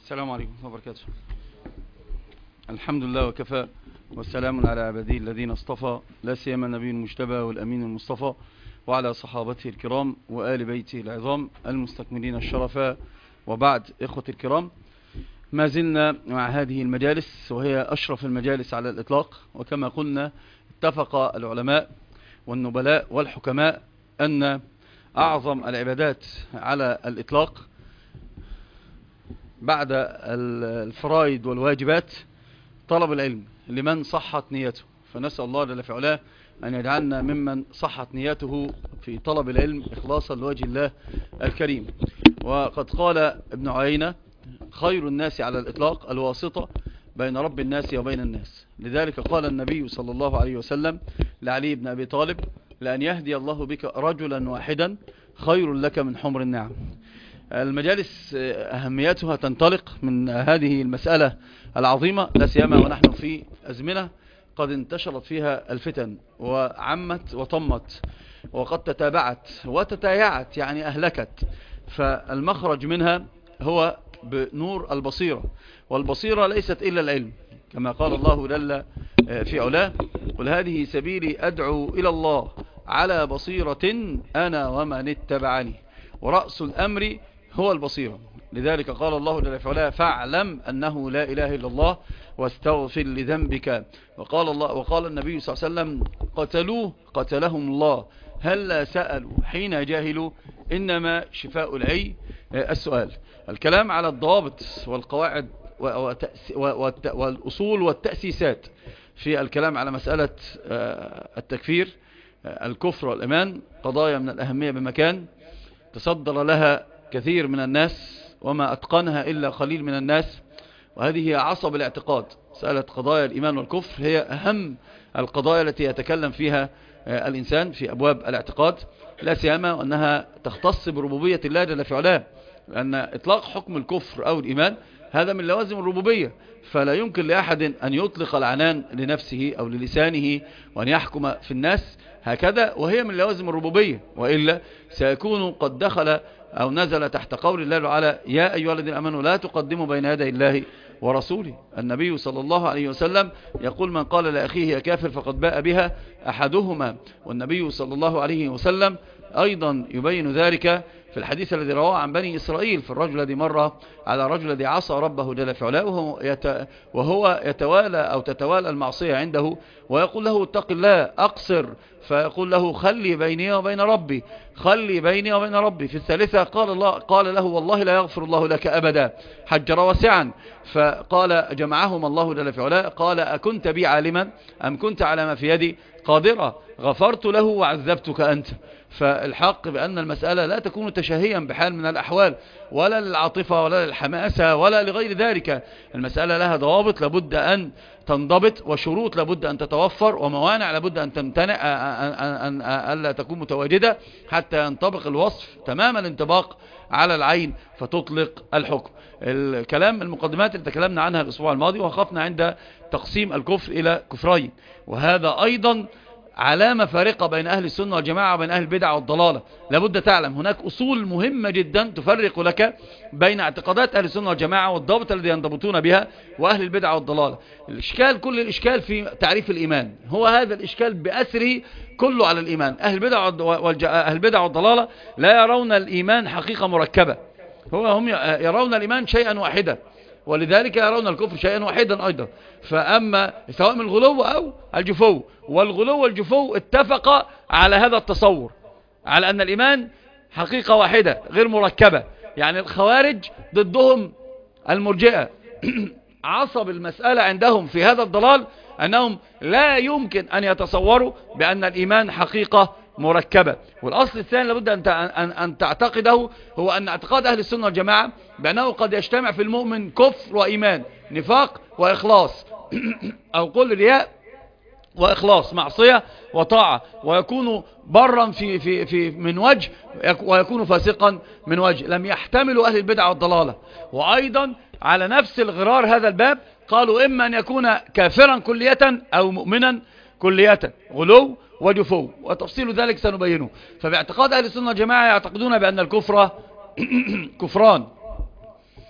السلام عليكم ورحمة الله وبركاته. الحمد لله وكفى، والسلام على عباده الذين اصطفى، لا سيما النبي المجتبى والأمين المصطفى، وعلى صحابته الكرام وآل بيته العظام المستكملين الشرفاء. وبعد، إخوة الكرام، ما زلنا مع هذه المجالس، وهي أشرف المجالس على الإطلاق. وكما قلنا، اتفق العلماء والنبلاء والحكماء أن أعظم العبادات على الإطلاق بعد الفرائض والواجبات طلب العلم لمن صحت نيته. فنسأل الله جل في علاه أن يجعلنا ممن صحت نيته في طلب العلم إخلاصا لوجه الله الكريم. وقد قال ابن عيينة: خير الناس على الإطلاق الواسطة بين رب الناس وبين الناس. لذلك قال النبي صلى الله عليه وسلم لعلي بن أبي طالب: لأن يهدي الله بك رجلا واحدا خير لك من حمر النعم. المجالس أهميتها تنطلق من هذه المسألة العظيمة، لا سيما ونحن في أزمنة قد انتشرت فيها الفتن وعمت وطمت، وقد تتابعت وتتايعت، يعني أهلكت. فالمخرج منها هو بنور البصيرة، والبصيرة ليست إلا العلم، كما قال الله جل في علاه: قل هذه سبيلي أدعو إلى الله على بصيرة أنا ومن اتبعني. ورأس الأمر هو البصيرة. لذلك قال الله جل في علاه: فاعلم أنه لا إله إلا الله واستغفر لذنبك. وقال النبي صلى الله عليه وسلم: قتلوه قتلهم الله، هلا سألوا حين جاهلوا، إنما شفاء العي السؤال. الكلام على الضوابط والقواعد والأصول والتأسيسات في الكلام على مسألة التكفير، الكفر والإيمان، قضايا من الأهمية بمكان تصدر لها كثير من الناس، وما أتقنها إلا قليل من الناس. وهذه هي عصب الاعتقاد. مسألة قضايا الإيمان والكفر هي أهم القضايا التي يتكلم فيها الإنسان في أبواب الاعتقاد، لا سيما وأنها تختص بربوبية الله جل في علاه، لأن إطلاق حكم الكفر أو الإيمان هذا من لوازم الربوبية، فلا يمكن لأحد أن يطلق العنان لنفسه أو للسانه وأن يحكم في الناس هكذا وهي من لوازم الربوبية، وإلا سيكون قد دخل أو نزل تحت قول الله تعالى: يا أيها الذين آمنوا لا تقدموا بين يدي الله ورسوله. النبي صلى الله عليه وسلم يقول: من قال لأخيه يا كافر فقد باء بها أحدهما. والنبي صلى الله عليه وسلم أيضا يبين ذلك في الحديث الذي رواه عن بني إسرائيل في الرجل الذي مر على رجل الذي عصى ربه جل في علاه، وهو يتوالى أو تتوالى المعصية عنده، ويقول له: اتق الله، أقصر. فيقول له: خلي بيني وبين ربي، خلي بيني وبين ربي. في الثالثة قال له: والله لا يغفر الله لك أبدا. حجر واسعا. فقال جمعهما الله جل في علاه: قال: أكنت بي عالما أم كنت على ما في يدي قادرة؟ غفرت له وعذبتك أنت. فالحق بأن المسألة لا تكون تشهيا بحال من الأحوال، ولا للعاطفة ولا للحماسة ولا لغير ذلك. المسألة لها ضوابط لابد أن تنضبط، وشروط لابد أن تتوفر، وموانع لابد أن تمتنع ألا تكون متواجدة، حتى ينطبق الوصف تمام الانطباق على العين فتطلق الحكم. الكلام المقدمات اللي تكلمنا عنها الأسبوع الماضي، وخفنا عند تقسيم الكفر إلى كفرين، وهذا أيضا علامة فارقة بين أهل السنة والجماعة وبين أهل البدع والضلالة. لابد تعلم هناك أصول مهمة جدا تفرق لك بين اعتقادات أهل السنة والجماعة والضابط الذي ينضبطون بها وأهل البدع والضلالة. كل الإشكال في تعريف الإيمان، هو هذا الإشكال بأسره كله على الإيمان. أهل البدع والضلالة لا يرون الإيمان حقيقة مركبة، هم يرون الإيمان شيئا واحدا، ولذلك يرون الكفر شيئا واحدا أيضا. فأما سواء من الغلو أو الجفو، والغلو والجفو اتفق على هذا التصور، على أن الإيمان حقيقة واحدة غير مركبة. يعني الخوارج ضدهم المرجئة. عصب المسألة عندهم في هذا الضلال أنهم لا يمكن أن يتصوروا بأن الإيمان حقيقة مركبة. والأصل الثاني لابد أن تعتقده، هو أن اعتقاد أهل السنة والجماعة بأنه قد يجتمع في المؤمن كفر وإيمان، نفاق وإخلاص، أو قل رياء وإخلاص، معصية وطاعة، ويكون برا في من وجه ويكون فاسقا من وجه. لم يحتملوا أهل البدع والضلالة. وأيضا على نفس الغرار هذا الباب قالوا: إما أن يكون كافرا كلية أو مؤمنا كلية، غلو وجفو، وتفصيل ذلك سنبينه. فباعتقاد أهل السنة والجماعة يعتقدون بأن الكفر كفران: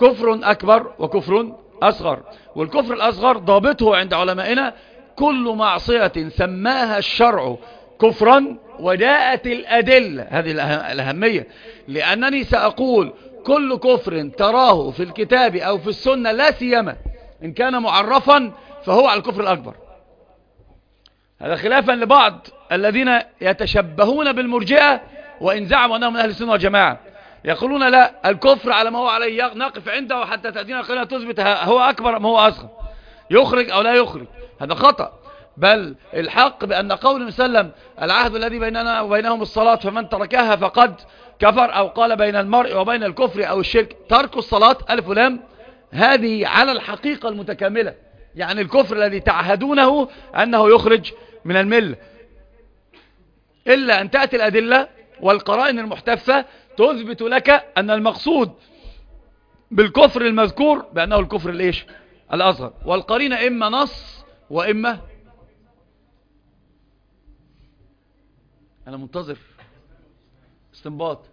كفر أكبر وكفر أصغر. والكفر الأصغر ضابطه عند علمائنا كل معصية سماها الشرع كفرا وجاءت الأدلة، هذه الأهمية، لأنني سأقول كل كفر تراه في الكتاب أو في السنة لا سيما إن كان معرفا فهو على الكفر الأكبر. هذا خلافا لبعض الذين يتشبهون بالمرجئة وإن زعموا أنهم من أهل السنة والجماعة، يقولون لا، الكفر على ما هو عليه نقف عنده حتى تأتينا قلنا تثبت هو أكبر أم هو أصغر، يخرج أو لا يخرج. هذا خطأ، بل الحق بأن قول مسلم العهد الذي بيننا وبينهم الصلاة فمن تركها فقد كفر، أو قال بين المرء وبين الكفر أو الشرك ترك الصلاة ألف ولام، هذه على الحقيقة المتكاملة، يعني الكفر الذي تعهدونه أنه يخرج من الملة، إلا أن تأتي الأدلة والقرائن المحتفة تثبت لك أن المقصود بالكفر المذكور بأنه الكفر الإيش؟ الأصغر. والقرينة إما نص وإما أنا منتظر استنباط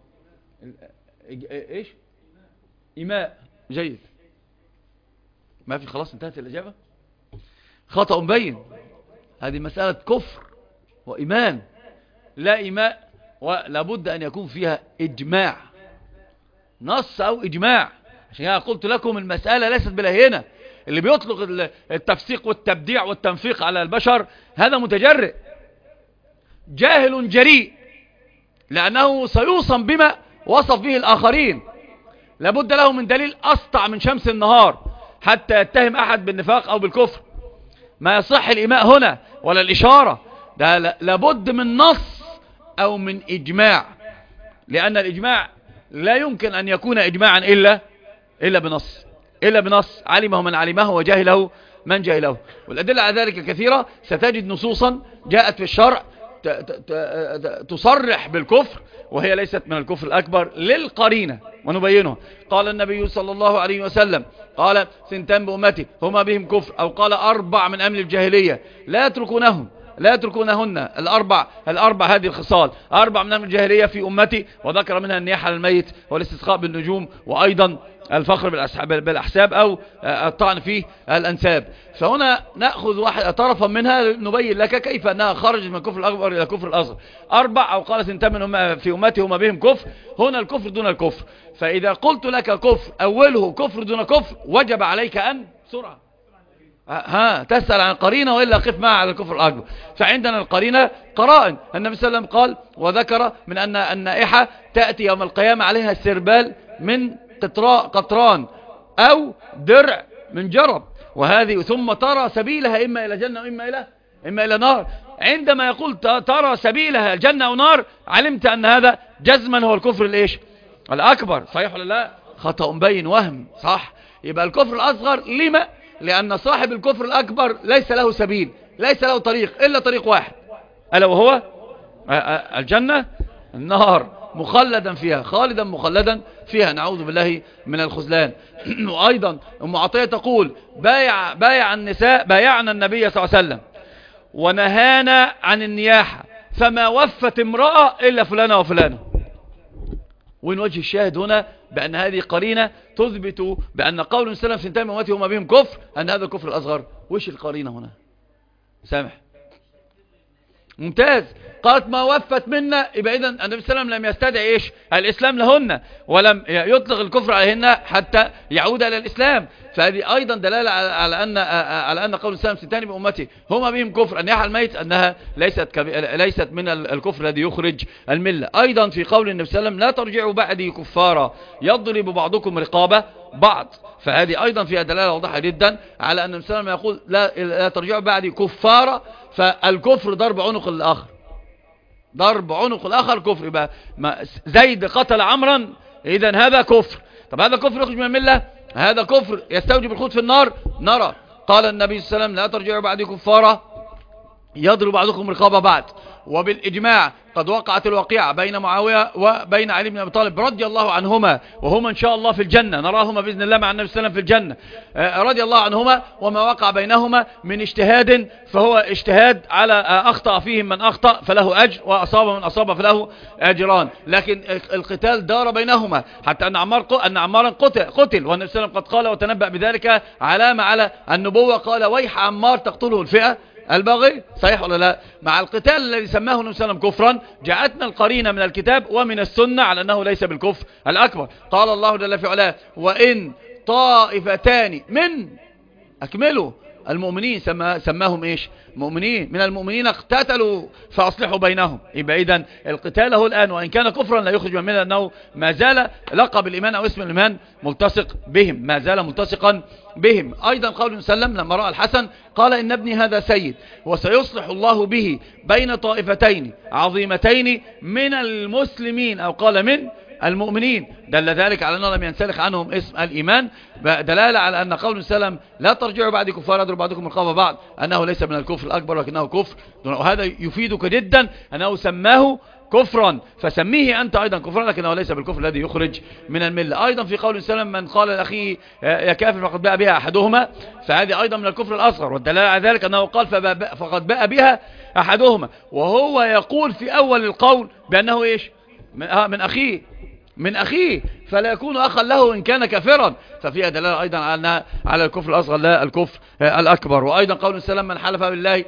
إيش؟ إيماء. جيد، ما في، خلاص انتهت الإجابة. خطأ مبين، هذه مسألة كفر وإيمان، لا إيماء، ولا بد أن يكون فيها إجماع، نص أو إجماع. عشان كده قلت لكم المسألة ليست بالهينة. اللي بيطلق التفسيق والتبديع والتنفيق على البشر هذا متجرئ جاهل جريء، لأنه سيوصم بما وصف به الآخرين. لابد له من دليل أسطع من شمس النهار حتى يتهم أحد بالنفاق أو بالكفر. ما يصح الإيماء هنا ولا الإشارة، ده لابد من نص أو من إجماع، لأن الإجماع لا يمكن أن يكون إجماعا إلا بنص علمه من علمه وجاهله من جاهله. والأدلة على ذلك كثيرة، ستجد نصوصا جاءت في الشرع تصرح بالكفر وهي ليست من الكفر الأكبر للقرينة، ونبينه. قال النبي صلى الله عليه وسلم، قال سنتان بأمتي هما بهم كفر، أو قال 4 من أمن الجاهلية لا يتركونهن الأربع هذه الخصال، 4 من أمن الجاهلية في أمتي، وذكر منها النياحة على الميت والاستسقاء بالنجوم، وأيضا الفخر بالأحساب أو الطعن في الأنساب. فهنا نأخذ واحد طرفا منها نبين لك كيف أنها خرجت من الكفر الأكبر إلى الكفر الأصغر. 4 أو قال سنتان من في أمتي هما بهم كفر، هنا الكفر دون الكفر. فإذا قلت لك كفر أوله كفر دون كفر وجب عليك أن بسرعة تسأل عن القرينة، وإلا قف معها على الكفر الأكبر. فعندنا القرينة قرائن. النبي صلى الله عليه وسلم قال وذكر من أن النائحة تأتي يوم القيامة عليها السربال من قطران أو درع من جرب، وهذه ثم ترى سبيلها إما إلى جنة إما إلى نار. عندما يقول ترى سبيلها جنة أو نار علمت أن هذا جزما هو الكفر الإيش؟ الأكبر. صحيح ولا لا؟ خطأ مبين، وهم. صح. يبقى الكفر الأصغر لما؟ لأن صاحب الكفر الأكبر ليس له سبيل، ليس له طريق إلا طريق واحد، ألا وهو الجنة النار، خالدا مخلدا فيها، نعوذ بالله من الخذلان. وأيضا أم عطية تقول بايعنا النبي صلى الله عليه وسلم ونهانا عن النياحة فما وفت امرأة إلا فلانة وفلانة. وين وجه الشاهد هنا؟ بأن هذه قرينة تثبت بأن قول السلام سنتين من أمتي هما بهم كفر أن هذا الكفر الأصغر. وش القرينة هنا؟ سامح ممتاز. قالت ما وفت منا، يبقى إذن النبي صلى الله عليه وسلم لم يستدعي إيش؟ الإسلام لهن، ولم يطلق الكفر عليهن حتى يعود إلى الإسلام. فهذه أيضا دلالة على أن قول السلام سنتين من أمتي هما بهم كفر أن يحى الميت أنها ليست من الكفر الذي يخرج الملة. أيضا في قول النبي صلى الله عليه وسلم لا ترجعوا بعدي كفارا يضرب بعضكم رقاب بعض، فهذه أيضا فيها دلالة واضحة جدا على أن النبي صلى الله عليه وسلم يقول لا ترجعوا بعدي كفارا، فالكفر ضرب عنق الآخر، ضرب عنق الآخر كفر. يبقى زيد قتل عمرا، إذن هذا كفر. طب هذا كفر يخرج من الملة؟ هذا كفر يستوجب الخلود في النار؟ نرى. قال النبي صلى الله عليه وسلم لا ترجعوا بعدي كفارا يضرب بعضكم رقاب بعض. وبالإجماع قد وقعت الواقعة بين معاوية وبين علي بن أبي طالب رضي الله عنهما، وهما إن شاء الله في الجنة، نراهما بإذن الله مع النبي صلى الله عليه وسلم في الجنة، رضي الله عنهما. وما وقع بينهما من اجتهاد فهو اجتهاد على أخطأ فيهم من أخطأ فله أجر، وأصاب من أصاب فله أجران. لكن القتال دار بينهما حتى أن عمارا قتل، والنبي صلى الله عليه وسلم قد قال وتنبأ بذلك علامة على النبوة، قال ويح عمار تقتله الفئة الباغي، صحيح ولا لا؟ مع القتال الذي سماه النبي صلى الله عليه وسلم كفرا جاءتنا القرينة من الكتاب ومن السنة على أنه ليس بالكفر الأكبر. قال الله جل في علاه وإن طائفتان من أكملوا المؤمنين، سماهم إيش؟ مؤمنين، من المؤمنين اقتتلوا فأصلحوا بينهم. يبقى إذن القتال هو الآن وإن كان كفرا لا يخرج من الملة، أنه ما زال لقب الإيمان أو اسم الإيمان ملتصق بهم، ما زال ملتصقا بهم. أيضا قول وسلم لما رأى الحسن قال إن ابني هذا سيد وسيصلح الله به بين طائفتين عظيمتين من المسلمين، أو قال من المؤمنين، دل ذلك على أنه لم ينسلخ عنهم اسم الإيمان، دلالة على أن قول وسلم لا ترجعوا بعد كفار يضرب بعضكم رقاب بعض أنه ليس من الكفر الأكبر ولكنه كفر. وهذا يفيدك جدا أنه سماه كفرا، فسميه أنت أيضا كفرا، لكنه ليس بالكفر الذي يخرج من الملة. أيضا في قول وسلم من قال لأخيه يا كافر فقد باء بها أحدهما، فهذه أيضا من الكفر الأصغر، والدلالة على ذلك أنه قال فقد باء بها أحدهما، وهو يقول في أول القول بأنه إيش؟ من أخيه فلا يكون أخا له إن كان كافرا، ففيها دلالة أيضا على الكفر الأصغر لا الكفر الأكبر. وأيضا قول السلام من حلف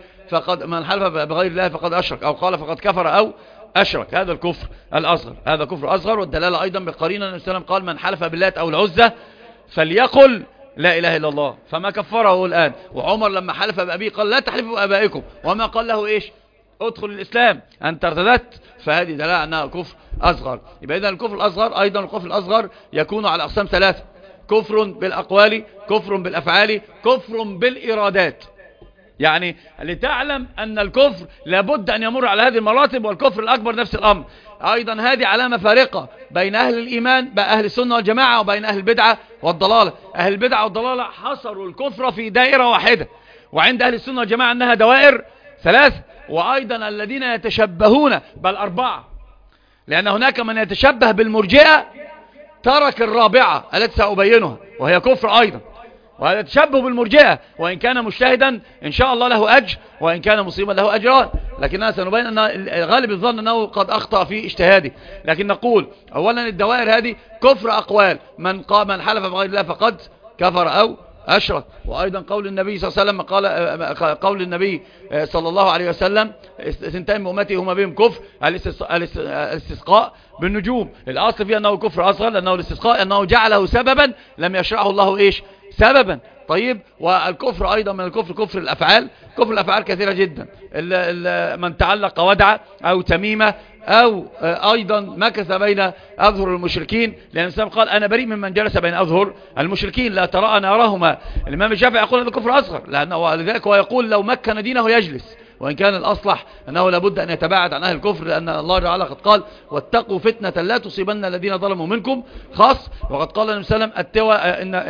بغير الله فقد أشرك، أو قال فقد كفر أو أشرك، هذا الكفر الأصغر، هذا كفر أصغر. والدلالة أيضا بقرينة النبي صلى الله عليه وسلم قال من حلف بالله أو العزة فليقل لا إله إلا الله، فما كفره الآن. وعمر لما حلف بأبيه قال لا تحلفوا بأبائكم، وما قال له إيش؟ ادخل الإسلام أنت ارتدت، فهذه دلالة أنها كفر أصغر. يبقى إذن الكفر الأصغر أيضا الكفر الأصغر يكون على أقسام ثلاثة: كفر بالأقوال، كفر بالأفعال، كفر بالإرادات. يعني لتعلم أن الكفر لابد أن يمر على هذه المراتب، والكفر الأكبر نفس الأمر. أيضا هذه علامة فارقة بين أهل الإيمان أهل السنة والجماعة وبين أهل البدعة والضلالة. أهل البدعة والضلالة حصروا الكفر في دائرة واحدة، وعند أهل السنة والجماعة أنها دوائر ثلاث. وأيضا الذين يتشبهون بل أربعة، لأن هناك من يتشبه بالمرجئة ترك الرابعة التي سأبينها وهي كفر أيضا. وهذا التشبه بالمرجئة وإن كان مجتهدا إن شاء الله له أجر، وإن كان مصيبا له أجران، لكننا سنبين أن غالب الظن أنه قد أخطأ في اجتهاده. لكن نقول أولا الدوائر هذه كفر أقوال، من حلف بغير الله فقد كفر أو أشرك. وأيضا قول النبي صلى الله عليه وسلم قول النبي صلى الله عليه وسلم سنتين من أمتي هما بهم كفر: الاستسقاء بالنجوم. الأصل فيه أنه كفر أصغر، لأنه الاستسقاء أنه جعله سببا لم يشرعه الله إيش؟ سببا. طيب، والكفر أيضا من الكفر كفر الأفعال. كفر الأفعال كثيرة جدا، من تعلق ودعة أو تميمة أو أيضا مكث بين أظهر المشركين، لأن الإسلام قال أنا بريء ممن جلس بين أظهر المشركين لا تراءى نارهما. الإمام الشافعي يقول هذا كفر أصغر، لذلك هو يقول لو مكن دينه يجلس، وإن كان الأصلح أنه لابد أن يتباعد عن أهل الكفر، لأن الله تعالى قد قال واتقوا فتنة لا تصيبن الذين ظلموا منكم خاص. وقد قال النبي صلى الله عليه وسلم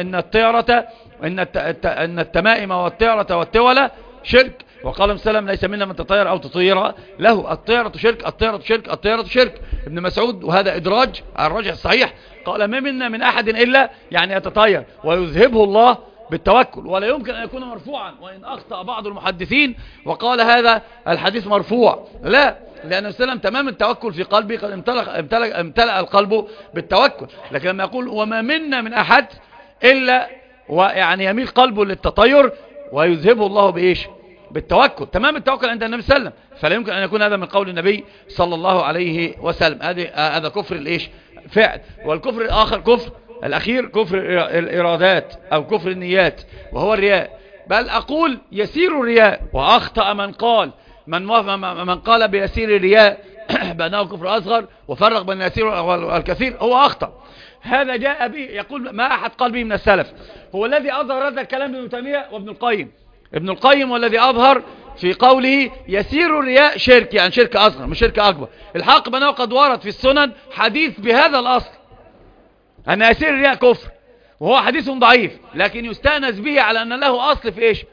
إن التمائم والطيرة والتولة شرك. وقال النبي صلى الله عليه وسلم ليس منا من تطير أو تطير له، الطيرة شرك، الطيرة شرك، الطيرة شرك. ابن مسعود وهذا إدراج على الراجح الصحيح قال ما منا من أحد إلا يعني يتطير ويذهبه الله بالتوكل. ولا يمكن أن يكون مرفوعا، وإن أخطأ بعض المحدثين وقال هذا الحديث مرفوع، لا، لأن السلام تمام التوكل في قلبي قد امتلأ القلب بالتوكل. لكن لما يقول وما منا من أحد إلا ويعني يميل قلبه للتطير ويذهبه الله بإيش؟ بالتوكل. تمام التوكل عند النبي صلى الله عليه وسلم، فلا يمكن أن يكون هذا من قول النبي صلى الله عليه وسلم. هذا كفر الإيش؟ فعل. والكفر الآخر كفر الأخير كفر الإرادات أو كفر النيات، وهو الرياء. بل أقول يسير الرياء، وأخطأ من قال بيسير الرياء بأنه كفر أصغر وفرق بين اليسير والكثير، هو أخطأ. هذا جاء به يقول ما أحد قال به من السلف. هو الذي أظهر هذا الكلام ابن تيمية وابن القيم. ابن القيم والذي أظهر في قوله يسير الرياء شرك، يعني شرك أصغر مش شرك أكبر. الحق بأنه قد ورد في السنن حديث بهذا الأصل أن يسير الرياء كفر، وهو حديث ضعيف، لكن يستأنس به على أن له أصل في إيش؟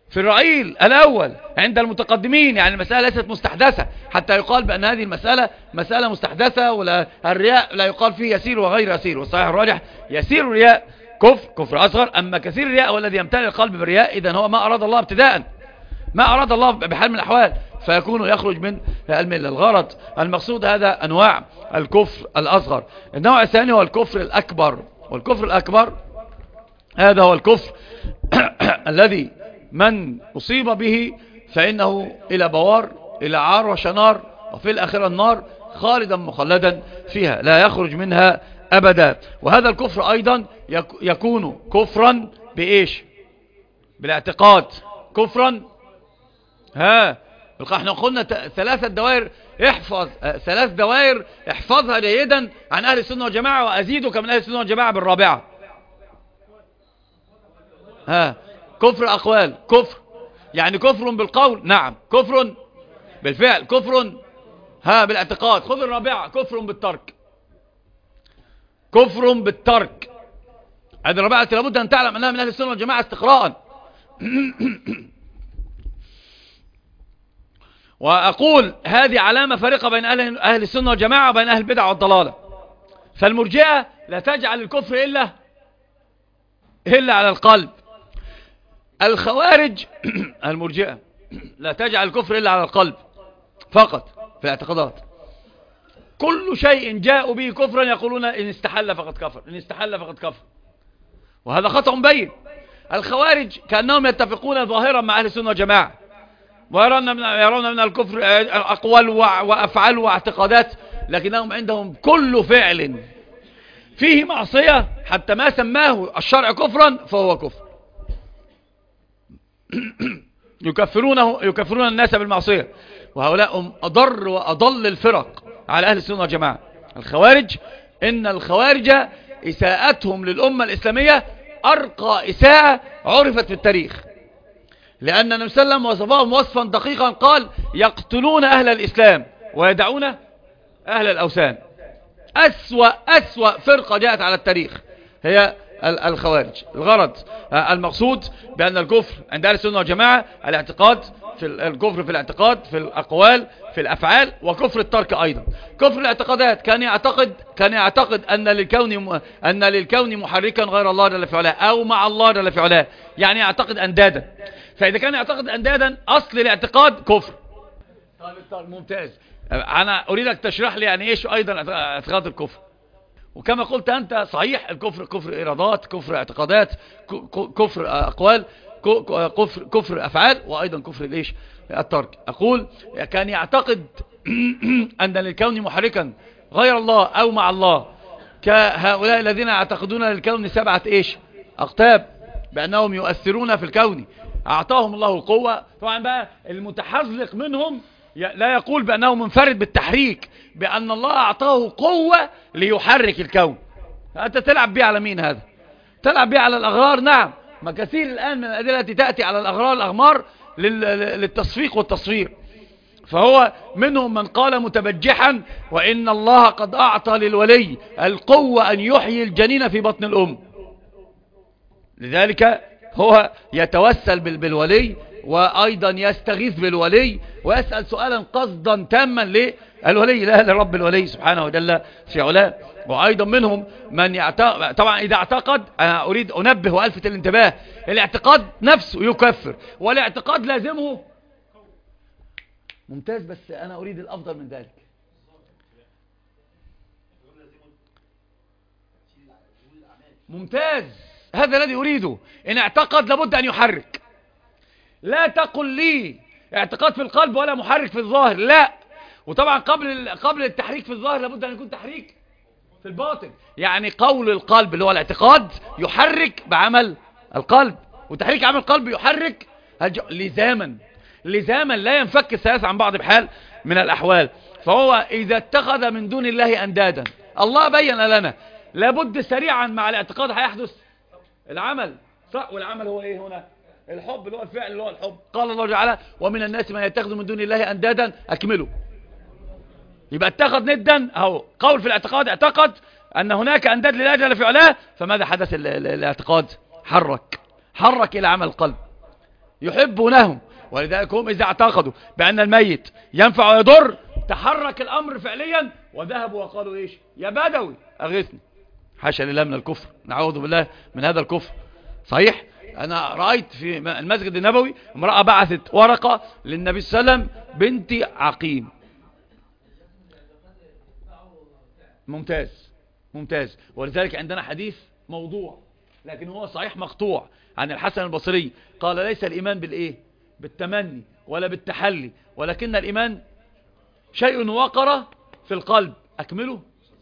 في الرعيل الأول عند المتقدمين، يعني المسألة ليست مستحدثة حتى يقال بأن هذه المسألة مسألة مستحدثة، ولا الرياء لا يقال فيه يسير وغير يسير، والصحيح الراجح يسير الرياء كفر أصغر. أما كثير الرياء هو الذي يمتلئ القلب بالرياء، إذن هو ما أراد الله ابتداء، ما أراد الله بحال من الأحوال، فيكون يخرج من الملة. الغرض المقصود هذا أنواع الكفر الأصغر. النوع الثاني هو الكفر الأكبر، والكفر الأكبر هذا هو الكفر الذي من أصيب به فإنه إلى بوار، إلى عار وشنار، وفي الآخرة النار خالدا مخلدا فيها لا يخرج منها أبدا. وهذا الكفر أيضا يكون كفرا بإيش؟ بالاعتقاد. كفرا احنا قلنا ثلاث دوائر احفظها جيدا عن أهل السنة والجماعة، وأزيدك من أهل السنة والجماعة بالرابعة. كفر أقوال، كفر يعني كفر بالقول، نعم، كفر بالفعل، كفر بالاعتقاد. خذ الرابعة، كفر بالترك، كفر بالترك. هذه الرابعة لابد أن تعلم أنها من أهل السنة والجماعة استقراء. وأقول هذه علامة فارقة بين أهل السنة والجماعة وبين أهل البدع والضلالة. فالمرجئة لا تجعل الكفر إلا على القلب. الخوارج المرجئة لا تجعل الكفر إلا على القلب فقط في الاعتقادات. كل شيء جاءوا به كفرا يقولون إن استحل فقد كفر، إن استحل فقد كفر، وهذا خطأ بين. الخوارج كأنهم يتفقون ظاهرا مع أهل السنة والجماعة، ويرون من الكفر أقوال وأفعال واعتقادات، لكنهم عندهم كل فعل فيه معصية حتى ما سماه الشرع كفرا فهو كفر. يكفرون الناس بالمعصية، وهؤلاء أضر وأضل الفرق على أهل السنة والجماعة. الخوارج، إن الخوارج إساءتهم للأمة الإسلامية أرقى إساءة عرفت في التاريخ، لأن النبي صلى الله عليه وسلم وصفهم وصفا دقيقا، قال يقتلون أهل الإسلام ويدعون أهل الأوثان. أسوأ فرقة جاءت على التاريخ هي الخوارج. الغرض المقصود بأن الكفر عند أهل السنة والجماعة الاعتقاد، في الكفر في الاعتقاد، في الأقوال، في الأفعال، وكفر الترك أيضا. كفر الاعتقادات كان يعتقد أن للكون محركا غير الله جل في علاه أو مع الله جل في علاه، يعني يعتقد أندادا. فإذا كان يعتقد أندادا أصل الاعتقاد كفر. طيب ممتاز. أنا أريدك تشرح لي يعني إيش أيضا اعتقاد الكفر. وكما قلت أنت صحيح، الكفر كفر إرادات، كفر اعتقادات، كفر أقوال، كفر أفعال، وأيضا كفر ليش الترك. أقول كان يعتقد أن للكون محركا غير الله أو مع الله، كهؤلاء الذين يعتقدون للكون 7 أقطاب، بأنهم يؤثرون في الكون، أعطاهم الله القوة. طبعا بقى المتحذلق منهم لا يقول بأنه منفرد بالتحريك، بأن الله أعطاه قوة ليحرك الكون. أنت تلعب بيه على مين هذا؟ تلعب بيه على الأغرار. نعم، ما كثير الآن من الأدلة التي تأتي على الأغرار الأغمار للتصفيق والتصوير. فهو منهم من قال متبجحا وإن الله قد أعطى للولي القوة أن يحيي الجنين في بطن الأم. لذلك هو يتوسل بالولي، وأيضا يستغيث بالولي، ويسأل سؤالا قصدا تاما للولي، لا لرب الولي سبحانه وجل في علاه. وأيضا منهم من يعتقد، طبعا إذا اعتقد، أنا أريد أنبه وألفت الانتباه، الاعتقاد نفسه يكفر، والاعتقاد لازمه ممتاز، بس أنا أريد الأفضل من ذلك. ممتاز، هذا الذي أريده. إن اعتقد لابد أن يحرك. لا تقل لي اعتقاد في القلب ولا محرك في الظاهر، لا. وطبعا قبل التحريك في الظاهر لابد أن يكون تحريك في الباطن، يعني قول القلب اللي هو الاعتقاد يحرك بعمل القلب، وتحريك عمل القلب يحرك لزاما لا ينفك الثلاثة عن بعض بحال من الأحوال. فهو إذا اتخذ من دون الله أندادا، الله بين لنا لابد سريعا مع الاعتقاد هيحدث العمل، صح؟ والعمل هو ايه هنا؟ الحب، اللي هو الفعل، اللي هو الحب. قال الله تعالى ومن الناس من يتخذ من دون الله أندادا، أكمله. يبقى اتخذ ندا، أهو قول في الاعتقاد، اعتقد أن هناك أنداد لله جل في علاه، فماذا حدث؟ الاعتقاد حرك إلى عمل القلب، يحبونهم. ولذلك هم إذا اعتقدوا بأن الميت ينفع ويضر تحرك الأمر فعليا وذهبوا وقالوا إيش؟ يا بدوي أغثني. حاشا لله من الكفر، نعوذ بالله من هذا الكفر. صحيح أنا رأيت في المسجد النبوي امرأة بعثت ورقة للنبي صلى الله عليه وسلم بنت عقيم. ممتاز ممتاز. ولذلك عندنا حديث موضوع لكن هو صحيح مقطوع عن الحسن البصري قال ليس الإيمان بالإيه؟ بالتمني ولا بالتحلي، ولكن الإيمان شيء وقر في القلب أكمله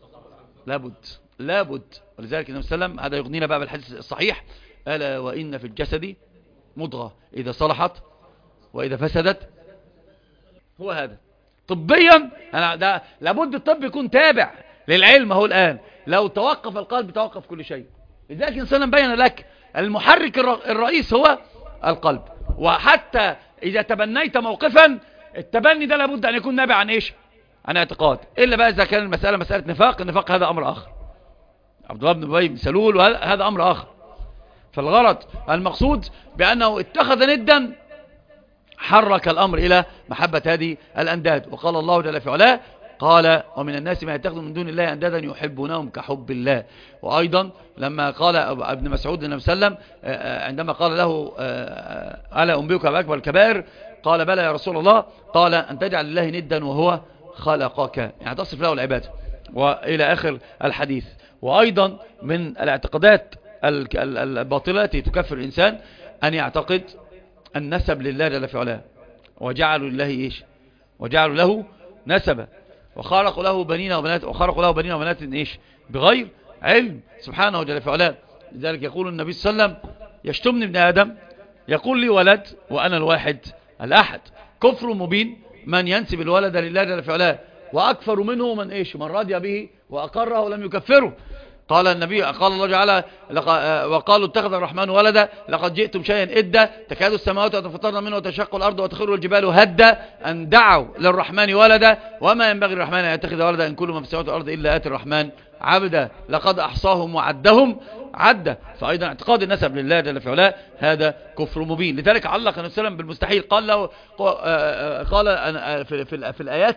لابد. ولذلك النبي صلى الله عليه وسلم هذا يغنينا بقى بالحديث الصحيح ألا وإن في الجسد مضغة إذا صلحت وإذا فسدت. هو هذا طبيا ده لابد الطب يكون تابع للعلم. هو الآن لو توقف القلب توقف كل شيء. لذلك النبي صلى الله عليه وسلم بين لك المحرك الرئيس هو القلب. وحتى إذا تبنيت موقفا التبني ده لابد أن يكون نابع عن إيش؟ عن اعتقاد. إلا بقى إذا كان المسألة مسألة نفاق، النفاق هذا أمر آخر. عبد الله بن أبي بن سلول وهذا أمر آخر. فالغرض المقصود بأنه اتخذ ندا حرك الأمر إلى محبة هذه الأنداد. وقال الله جل في علاه قال ومن الناس ما يتخذ من دون الله أندادا يحبونهم كحب الله. وأيضا لما قال ابن مسعود للنبي صلى الله عليه وسلم عندما قال له ألا أنبئك بأكبر الكبائر قال بلى يا رسول الله قال أن تجعل الله ندا وهو خلقك، يعني تصف له العبادة وإلى آخر الحديث. وأيضا من الاعتقادات الباطلة التي تكفر الإنسان أن يعتقد النسب لله جل في علاه وجعلوا لله إيش؟ وجعلوا له نسبا وخلقوا له بنين وبنات إيش؟ بغير علم سبحانه جل في علاه. لذلك يقول النبي صلى الله عليه وسلم يشتمني ابن آدم يقول لي ولد وأنا الواحد الأحد. كفر مبين من ينسب الولد لله جل في علاه، وأكفر منه من إيش؟ من رضي به وأقره ولم يكفره. قال النبي قال الله تعالى وقالوا اتخذ الرحمن ولدا لقد جئتم شيئا إدا تكاد السماوات يتفطرن منه وتشق الأرض وتخر الجبال هدا أن دعوا للرحمن ولدا وما ينبغي للرحمن أن يتخذ ولدا إن كل من في السماوات والأرض إلا آتي الرحمن عبدا لقد أحصاهم وعدهم عدا. فأيضا اعتقاد النسب لله جل في علاه هذا كفر مبين. لذلك علق النبي صلى الله عليه وسلم بالمستحيل قال له قال في الآيات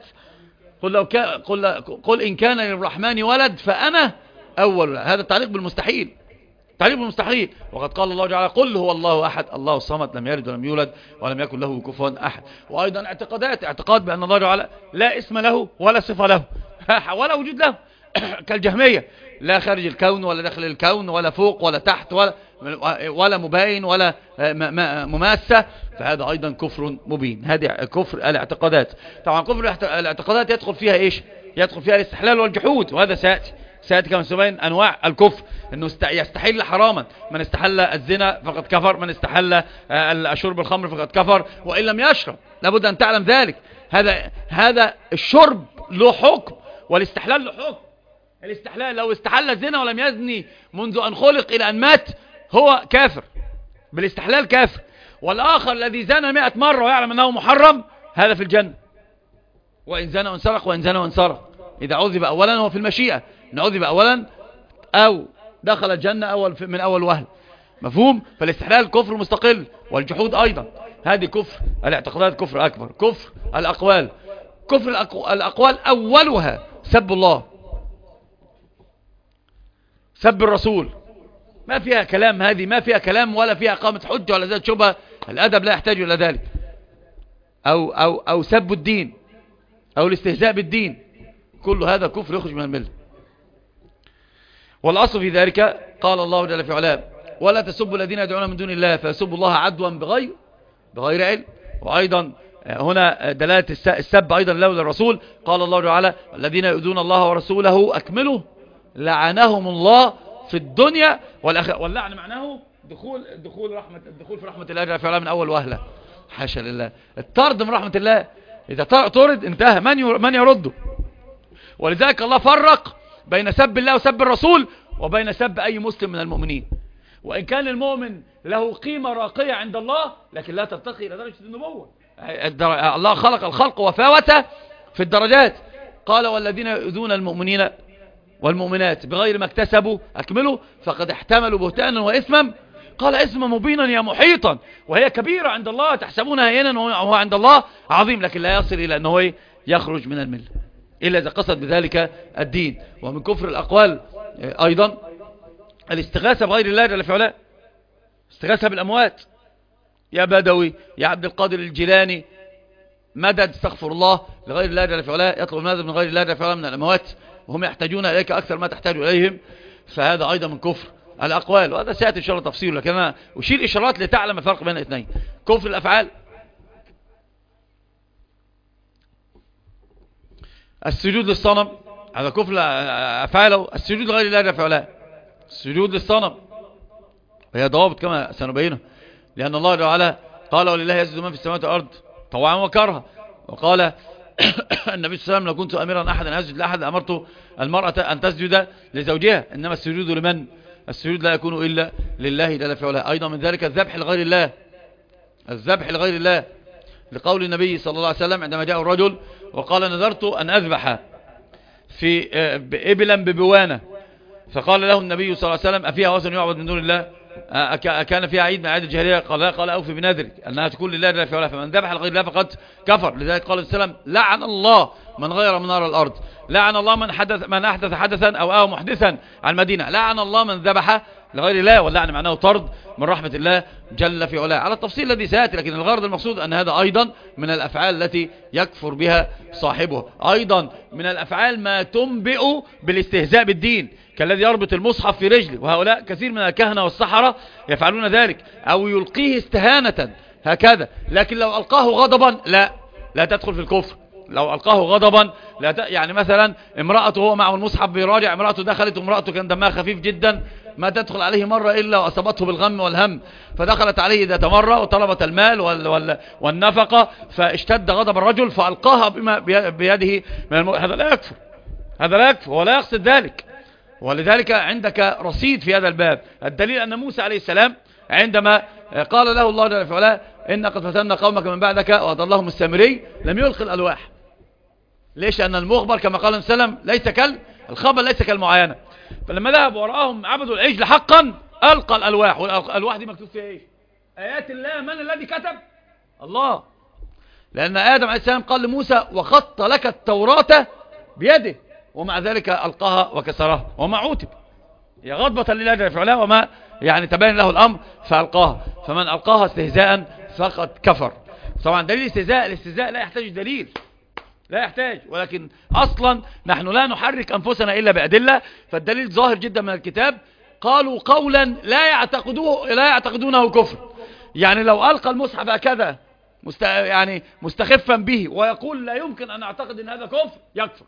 قل إن كان للرحمن ولد فأنا أول. هذا التعليق بالمستحيل، تعليق بالمستحيل. وقد قال الله تعالى قل هو الله أحد الله الصمد لم يلد ولم يولد ولم يكن له كفوا أحد. وأيضا اعتقاد بأن الله تعالى لا اسم له ولا صفة له ولا وجود له كالجهمية، لا خارج الكون ولا داخل الكون ولا فوق ولا تحت ولا مباين ولا مماسة. فهذا أيضا كفر مبين. هذه كفر الاعتقادات. طبعا كفر الاعتقادات يدخل فيها إيش؟ يدخل فيها الاستحلال والجحود، وهذا سيأتي كما سبين أنواع الكفر. أنه يستحل حراما، من استحل الزنا فقد كفر، من استحل شرب الخمر فقد كفر وإن لم يشرب. لابد أن تعلم ذلك. هذا الشرب له حكم والاستحلال له حكم. الاستحلال لو استحل الزنا ولم يزني منذ أن خلق إلى أن مات هو كافر بالاستحلال كافر. والآخر الذي زنى 100 مرة ويعلم أنه محرم هذا في الجنة وإن زنى وانسرق وإن زنى وانسرق. إذا عذب أولا هو في المشيئة، إن عذب أولا أو دخل الجنة من أول وهل. مفهوم؟ فالاستحلال كفر مستقل والجحود أيضا. هذه كفر الاعتقادات كفر أكبر. كفر الأقوال، كفر الأقوال أولها سب الله سب الرسول، ما فيها كلام، هذه ما فيها كلام ولا فيها إقامة حجة ولا ذات شبهة. الأدب لا يحتاج إلى ذلك. أو سب الدين أو الاستهزاء بالدين، كل هذا كفر يخرج من الملة. والأصل في ذلك قال الله جل في علاه ولا تسبوا الذين يدعون من دون الله فيسبوا الله عدوا بغير علم. وأيضا هنا دلالة السب أيضا له للرسول قال الله تعالى الذين يؤذون الله ورسوله أكملوا لعنهم الله في الدنيا والآخرة. واللعن معناه دخول في رحمة الله جل في علاه من أول وهلة. حاشا لله. الطرد من رحمة الله، إذا طرد انتهى، من يرده. ولذلك الله فرق بين سب الله وسب الرسول وبين سب أي مسلم من المؤمنين. وإن كان المؤمن له قيمة راقية عند الله لكن لا ترتقي إلى درجة النبوة. الله خلق الخلق وفاوت في الدرجات. قال والذين يؤذون المؤمنين والمؤمنات بغير ما اكتسبوا أكملوا فقد احتملوا بهتانا وإثما قال اسم مبينا يا محيطا، وهي كبيرة عند الله تحسبونها هينا وهو عند الله عظيم، لكن لا يصل إلى أنه يخرج من الملة إلا إذا قصد بذلك الدين. ومن كفر الأقوال أيضا الاستغاثة بغير الله جل في علاه، استغاثة بالأموات، يا بدوي يا عبد القادر الجيلاني مدد، استغفر الله، لغير الله جل في علاه، يطلب المدد من غير الله جل في علاه من الأموات وهم يحتاجون إليك أكثر ما تحتاج إليهم، فهذا أيضا من كفر الأقوال، وهذا سيأتي إن شاء الله تفصيله، لكن أنا أشير إشارات لتعلم الفرق بين الاثنين. كفر الأفعال، السجود للصنم هذا كفر أفعاله، السجود لغير الله جل في علاه، السجود للصنم وهي ضوابط كما سنبينه، لأن الله تعالى قال ولله يسجد من في السماوات والأرض طوعا وكرها، وقال النبي صلى الله عليه وسلم لو كنت أميرا أحدا أن يسجد لأحد أمرت المرأة أن تسجد لزوجها، إنما السجود لمن؟ السجود لا يكون إلا لله جل في علاه. أيضا من ذلك الذبح لغير الله، الذبح لغير الله، لقول النبي صلى الله عليه وسلم عندما جاء الرجل وقال نذرت أن أذبح في إبلا ببوانة، فقال له النبي صلى الله عليه وسلم أفيها وثن يعبد من دون الله؟ كان فيها عيد من عيد الجاهلية؟ قال أوفي بنذرك أنها تكون لله جل في علاه، فمن ذبح لغير الله فقد كفر. لذلك قال السلام لعن الله من غير منار الأرض، لعن الله من أحدث حدثا أو آوى محدثا عن المدينة، لعن الله من ذبح لغير الله، واللعن معناه طرد من رحمة الله جل في علاه، على التفصيل الذي سيأتي، لكن الغرض المقصود أن هذا أيضا من الأفعال التي يكفر بها صاحبه. أيضا من الأفعال ما تنبئ بالاستهزاء بالدين، كالذي يربط المصحف في رجله، وهؤلاء كثير من الكهنة والسحرة يفعلون ذلك، أو يلقيه استهانة هكذا، لكن لو ألقاه غضبا لا تدخل في الكفر. لو ألقاه غضبا يعني مثلا امرأته هو معه المصحف بيراجع، امرأته دخلت وامرأته كان دمها خفيف جدا، ما تدخل عليه مرة إلا وأصابته بالغم والهم، فدخلت عليه ذات مرة وطلبت المال والنفقة، فاشتد غضب الرجل فألقاها بيده من هذا لا يكفر، هذا لا يكفر ولا يقصد ذلك. ولذلك عندك رصيد في هذا الباب. الدليل أن موسى عليه السلام عندما قال له الله جل وعلا إن قد فتنا قومك من بعدك وأضلهم السامري، لم يلقي الألواح. ليش؟ أن المخبر كما قال السلام الخبر ليس كالمعاينة. فلما ذهب وراءهم عبدوا العجل حقا ألقى الألواح، والألواح دي مكتوب فيها إيه؟ آيات الله. من الذي كتب؟ الله. لأن آدم عليه السلام قال لموسى وخط لك التوراة بيده، ومع ذلك ألقاها وكسرها وما عوتب، هي غضبة لله جل في علاه، وما يعني تبين له الأمر فألقاها. فمن ألقاها استهزاء فقد كفر. طبعا دليل الاستهزاء لا يحتاج دليل، لا يحتاج، ولكن أصلا نحن لا نحرك أنفسنا إلا بأدلة، فالدليل ظاهر جدا من الكتاب. قالوا قولا لا يعتقدونه كفر، يعني لو ألقى المصحف هكذا يعني مستخفا به ويقول لا يمكن أن أعتقد أن هذا كفر، يكفر.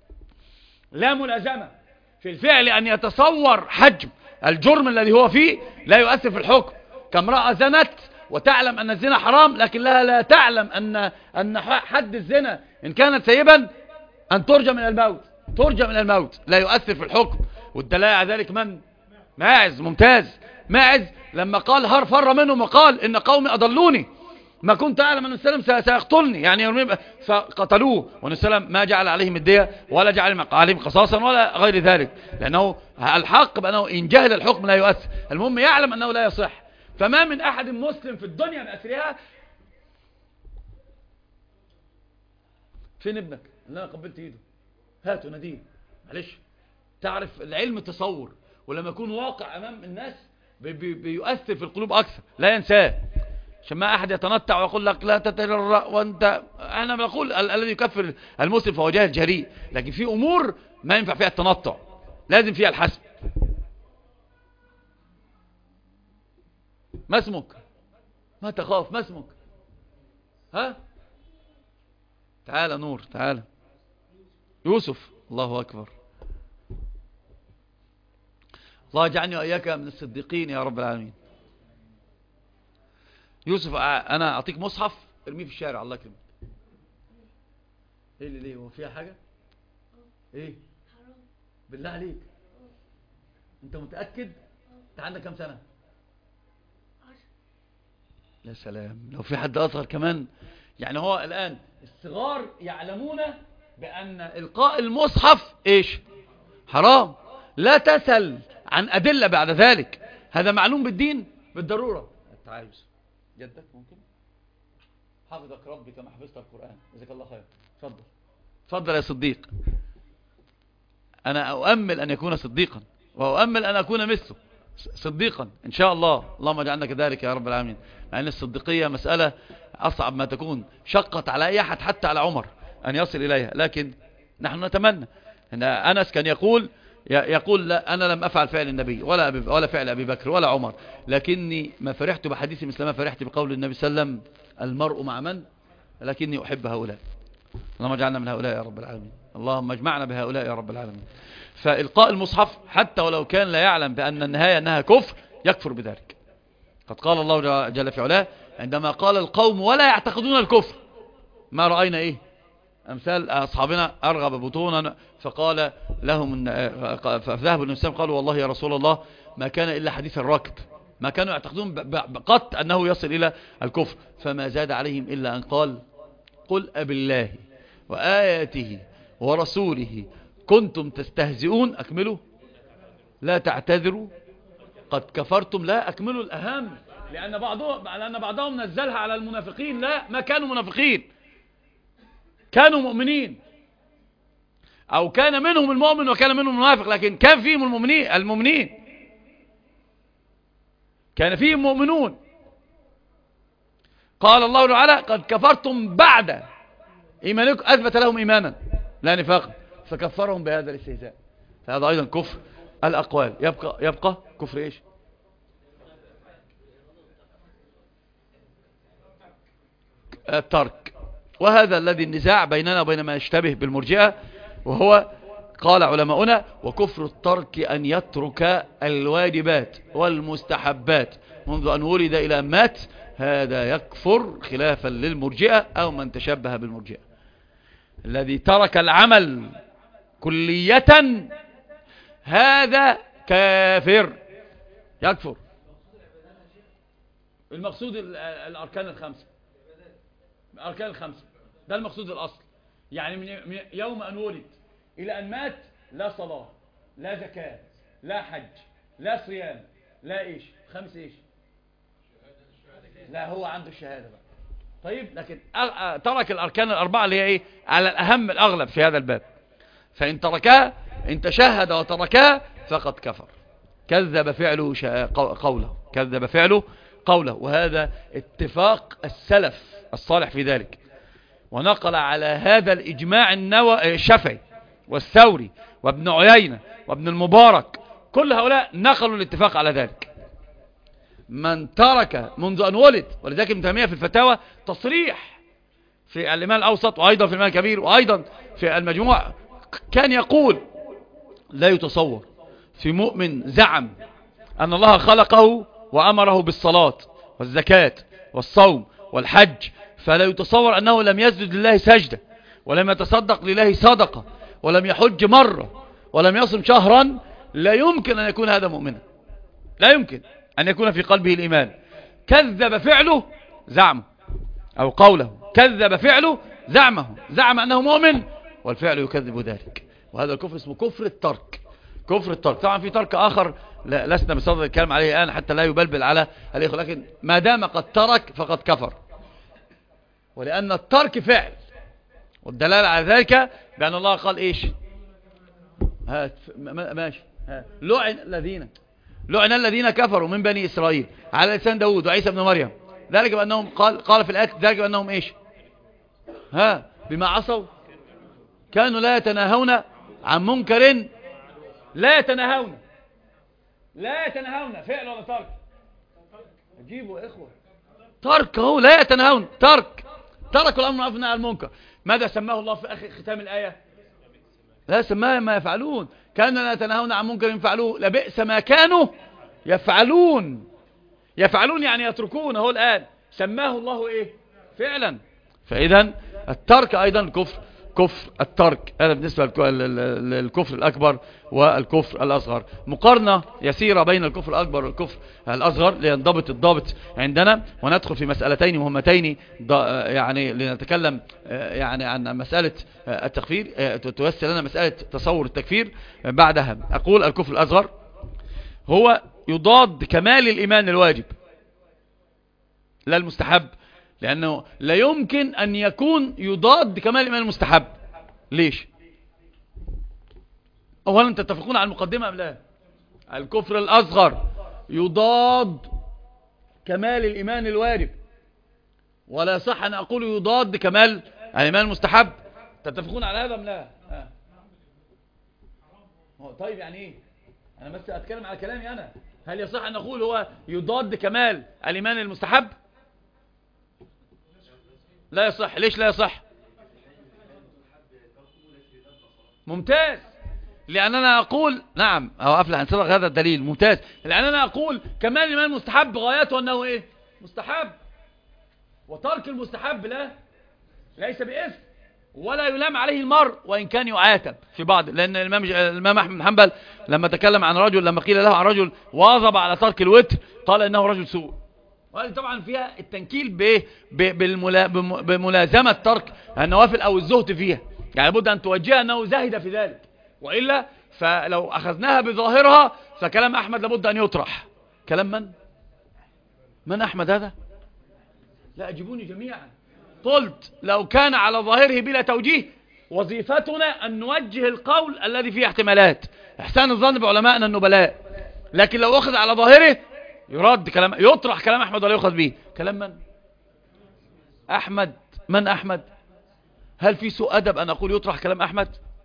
لا ملازمة في الفعل، أن يتصور حجم الجرم الذي هو فيه لا يؤثر في الحكم. كامرأة زنت وتعلم أن الزنا حرام، لكن لها لا تعلم أن حد الزنا إن كانت سيبا أن ترجى من الموت، لا يؤثر في الحكم. والدلالة على ذلك من؟ ماعز. ممتاز. ماعز لما قال فر منهم وقال إن قومي أضلوني، ما كنت أعلم أن السلام سيقتلني، يعني فقتلوه، وأن السلام ما جعل عليهم الدية ولا جعل عليهم قصاصا ولا غير ذلك، لأنه الحق بأنه إن جهل الحكم لا يؤثر، المهم يعلم أنه لا يصح. فما من أحد مسلم في الدنيا بأسرها. فين ابنك اللي أنا قبلت إيده؟ هاته نديه. معلش، تعرف العلم تصور، ولما يكون واقع أمام الناس بيؤثر في القلوب أكثر، لا ينساه. عشان ما أحد يتنطع ويقول لك لا تتجرأ، وأنت أنا بقول الذي يكفر المسلم فهو جاهل جريء، لكن في أمور ما ينفع فيها التنطع، لازم فيها الحسم. ما اسمك؟ ما تخاف، ما اسمك؟ ها؟ تعال نور، تعال. يوسف. الله أكبر. الله يجعلني وإياك من الصديقين يا رب العالمين. يوسف، أنا أعطيك مصحف ارميه في الشارع، الله يكرمك. إيه اللي ليه؟ هو فيها حاجة؟ إيه؟ حرام. بالله عليك، أنت متأكد؟ أنت عندك كم سنة؟ 10. يا سلام، لو في حد أصغر كمان. يعني هو الآن الصغار يعلمون بأن إلقاء المصحف إيش؟ حرام. لا تسأل عن أدلة بعد ذلك، هذا معلوم بالدين. بالضرورة التعايز. جدك ممكن؟ حفظك ربي كما حفظت القرآن، جزاك الله خير. تفضل تفضل يا صديق. أنا أؤمل أن يكون صديقا، وأؤمل أن أكون مثله صديقا إن شاء الله. اللهم اجعلنا كذلك يا رب العالمين. مع أن الصديقية مسألة أصعب ما تكون، شقت على أي أحد حتى على عمر أن يصل إليها، لكن نحن نتمنى. أن أنس كان يقول لا، أنا لم أفعل فعل النبي ولا فعل أبي بكر ولا عمر، لكني ما فرحت بحديث مثل ما فرحت بقول النبي صلى الله عليه وسلم: المرء مع من؟ لكني أحب هؤلاء. اللهم اجعلنا من هؤلاء يا رب العالمين، اللهم اجمعنا بهؤلاء يا رب العالمين. فإلقاء المصحف حتى ولو كان لا يعلم بأن النهاية أنها كفر يكفر بذلك. قد قال الله جل في علاه عندما قال القوم ولا يعتقدون الكفر: ما رأينا إيه أمثال أصحابنا أرغب بطونا. فقال لهم فذهبوا للنسام قالوا: والله يا رسول الله ما كان إلا حديث الركب، ما كانوا يعتقدون قط أنه يصل إلى الكفر. فما زاد عليهم إلا أن قال: قل أبالله وآياته ورسوله كنتم تستهزئون أكملوا لا تعتذروا قد كفرتم. لا، أكملوا الأهم، لأن بعضهم نزلها على المنافقين. لا، ما كانوا منافقين، كانوا مؤمنين، أو كان منهم المؤمن وكان منهم المنافق، لكن كان فيهم المؤمنين كان فيهم مؤمنون. قال الله تعالى: قد كفرتم بعد إيمانكم، أثبت لهم إيمانا لا نفاق، فكفرهم بهذا الاستهزاء. فهذا أيضا كفر الأقوال. يبقى كفر إيش؟ الترك. وهذا الذي النزاع بيننا وبين ما يشتبه بالمرجئة، وهو قال علماؤنا: وكفر الترك أن يترك الواجبات والمستحبات منذ أن ولد إلى أن مات، هذا يكفر خلافا للمرجئة أو من تشبه بالمرجئة. الذي ترك العمل كلية هذا كافر، يكفر. المقصود الأركان الخمسة، الأركان الخمسة ده المقصود الأصل. يعني من يوم أن ولد إلى أن مات لا صلاة، لا زكاة، لا حج، لا صيام، لا إيش، خمس إيش، لا هو عنده الشهادة بقى. طيب، لكن ترك الأركان الأربعة اللي هي إيه على الأهم الأغلب في هذا الباب. فإن تركها، إن تشهد وتركها فقد كفر، كذب فعله قوله، كذب فعله قوله. وهذا اتفاق السلف الصالح في ذلك، ونقل على هذا الإجماع الشافعي والثوري وابن عيينة وابن المبارك، كل هؤلاء نقلوا الاتفاق على ذلك. من ترك منذ أن ولد، ولذلك ابن تيمية في الفتاوى تصريح في الإمام الأوسط، وأيضا في الإمام الكبير، وأيضا في المجموع، كان يقول: لا يتصور في مؤمن زعم أن الله خلقه وأمره بالصلاة والزكاة والصوم والحج، فلا يتصور أنه لم يسجد لله سجدة، ولم يتصدق لله صدقة، ولم يحج مرة، ولم يصم شهرا. لا يمكن أن يكون هذا مؤمنا، لا يمكن أن يكون في قلبه الإيمان. كذب فعله زعمه أو قوله، كذب فعله زعمه، زعم أنه مؤمن والفعل يكذب ذلك. وهذا الكفر اسمه كفر الترك، كفر الترك. طبعا في ترك آخر لسنا بصدد الكلام عليه الآن حتى لا يبلبل على الإخوة، لكن ما دام قد ترك فقد كفر. ولأن الترك فعل، والدلالة على ذلك بأن الله قال إيش؟ ماشي، لعن الذين كفروا من بني إسرائيل على لسان داود وعيسى بن مريم، ذلك بأنهم قال في الآية ذلك بأنهم إيش؟ بما عصوا كانوا لا يتناهون عن منكر. لا يتناهون فعل ولا ترك؟ اجيبوا يا إخوة، ترك هو، لا يتناهون، تركوا الأمر والنهي عن المنكر. ماذا سماه الله في آخر ختام الآية؟ لا، سماه ما يفعلون، كانوا لا يتناهون عن منكر يفعلوه لبئس ما كانوا يفعلون. يعني يتركون. هو الآن سماه الله إيه؟ فعلا. فإذا الترك أيضا كفر الترك. هذا بالنسبة للكفر الأكبر والكفر الأصغر. مقارنة يسيرة بين الكفر الأكبر والكفر الأصغر لينضبط الضابط عندنا، وندخل في مسألتين مهمتين يعني لنتكلم يعني عن مسألة التكفير، توسل لنا مسألة تصور التكفير. بعدها أقول الكفر الأصغر هو يضاد كمال الإيمان الواجب لا المستحب، لأنه لا يمكن أن يكون يضاد كمال الإيمان المستحب. ليش؟ أولا تتفقون على المقدمة أم لا؟ الكفر الأصغر يضاد كمال الإيمان الواجب، ولا صح أن أقول يضاد كمال الإيمان المستحب. تتفقون على هذا أم لا؟ طيب يعني إيه؟ أنا بس أتكلم على كلامي أنا. هل يصح أن نقول هو يضاد كمال الإيمان المستحب؟ لا يصح. ليش لا يصح؟ ممتاز. لأننا أقول نعم، أو أفلح أن صدق هذا الدليل. ممتاز. لأننا أقول كمال الإيمان المستحب غايته أنه إيه؟ مستحب، وترك المستحب ليس بإثم ولا يلام عليه المرء، وإن كان يعاتب في بعض. لأن الإمام أحمد بن حنبل لما تكلم عن رجل، لما قيل له عن رجل واظب على ترك الوتر، قال إنه رجل سوء. وهذه طبعا فيها التنكيل بملازمة ترك النوافل أو الزهد فيها، يعني لابد أن توجه أنه زاهد في ذلك، وإلا فلو أخذناها بظاهرها فكلام أحمد لابد أن يطرح. كلام من أحمد هذا؟ لا أجيبوني جميعا. قلت لو كان على ظاهره بلا توجيه، وظيفتنا أن نوجه القول الذي فيه احتمالات، إحسان الظن بعلمائنا النبلاء. لكن لو أخذ على ظاهره يرد كلام، يطرح كلام أحمد ولا يؤخذ به. كلام من؟ أحمد. من أحمد؟ هل في سوء أدب أن أقول يطرح كلام أحمد؟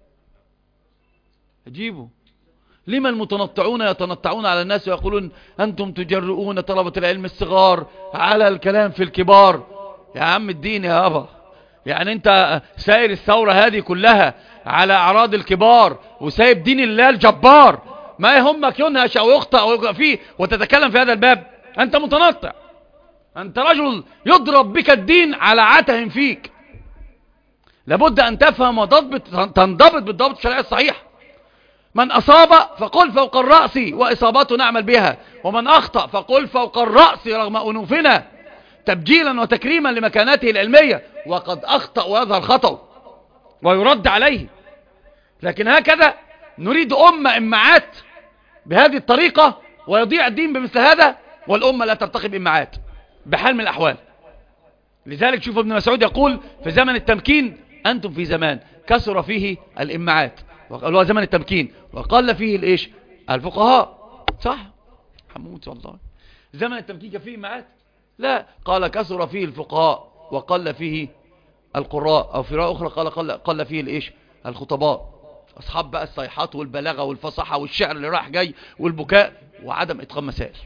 أجيبه. لما المتنطعون يتنطعون على الناس ويقولون أنتم تجرؤون طلبة العلم الصغار على الكلام في الكبار؟ يا عم الدين يا أبا، يعني أنت ساير الثورة هذه كلها على أعراض الكبار وسايب دين الله الجبار، ما يهمك ينهش أو يخطأ أو يقع فيه وتتكلم في هذا الباب؟ أنت متنطع، أنت رجل يضرب بك الدين على عته فيك. لابد أن تفهم وتنضبط بالضبط الشرعي الصحيح. من أصاب فقل فوق الرأس وإصابته نعمل بها، ومن أخطأ فقل فوق الرأس رغم أنوفنا، تبجيلا وتكريما لمكانته العلمية. وقد أخطأ ويظهر خطأ ويرد عليه. لكن هكذا نريد أمة إمعات بهذه الطريقة ويضيع الدين بمثل هذا، والأمة لا ترتقي بإمعات بحال من الأحوال. لذلك شوف ابن مسعود يقول في زمن التمكين أنتم في زمان كثر فيه الإمعات، وقالوا زمن التمكين وقل فيه الإيش؟ الفقهاء. صح حمود والله. زمن التمكين كان فيه إمعات؟ لا، قال كثر فيه الفقهاء وقل فيه القراء، أو في رأي أخرى قل فيه الإيش؟ الخطباء. أصحاب بقى الصيحات والبلاغة والفصاحة والشعر اللي راح جاي والبكاء وعدم إتقان مسائل.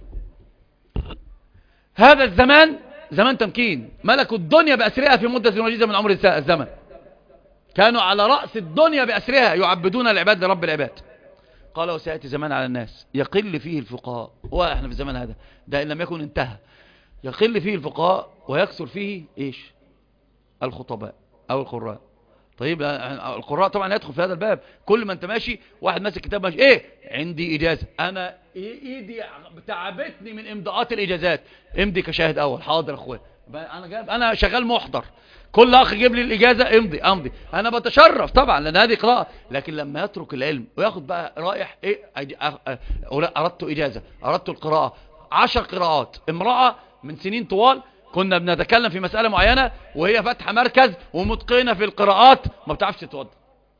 هذا الزمان زمان تمكين، ملكوا الدنيا بأسرها في مدة وجيزة من عمر الزمن، كانوا على رأس الدنيا بأسرها يعبدون العباد لرب العباد. قال وسيأتي زمان على الناس يقل فيه الفقهاء، وإحنا في الزمان هذا ده إن لم يكن انتهى، يقل فيه الفقهاء ويكثر فيه إيش؟ الخطباء أو القراء. طيب القراء طبعا يدخل في هذا الباب. كل ما انت ماشي واحد ماسك كتاب ماشي ايه عندي اجازة، انا ايدي تعبتني من امضاءات الاجازات، امضي كشاهد اول. حاضر اخويا، انا شغال محضر، كل اخ يجيب لي الاجازة امضي. انا بتشرف طبعا لان هذه قراءة. لكن لما يترك العلم وياخد بقى رايح ايه اردت اجازة، اردت القراءة 10 قراءات. امرأة من سنين طوال كنا بنتكلم في مسألة معينة وهي فاتحة مركز ومتقنة في القراءات، ما بتعرفش تتوضا.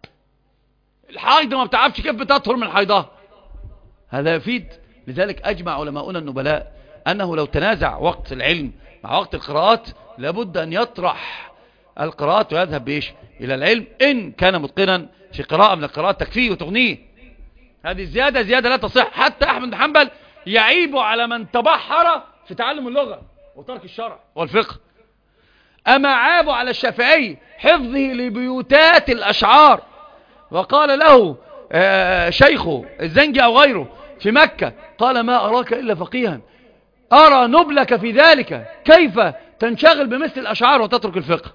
الحيض ما بتعرفش كيف بتطهر من حيضها. هذا يفيد. لذلك أجمع علماؤنا النبلاء أنه لو تنازع وقت العلم مع وقت القراءات لابد أن يطرح القراءات ويذهب بإيش؟ إلى العلم. إن كان متقنا في قراءة من القراءات تكفيه وتغنيه. هذه زيادة لا تصح. حتى أحمد بن حنبل يعيب على من تبحر في تعلم اللغة وترك الشرع والفقه. أما عابوا على الشافعي حفظه لبيوتات الأشعار، وقال له شيخه الزنجي أو غيره في مكة، قال ما أراك إلا فقيها، أرى نبلك في ذلك، كيف تنشغل بمثل الأشعار وتترك الفقه؟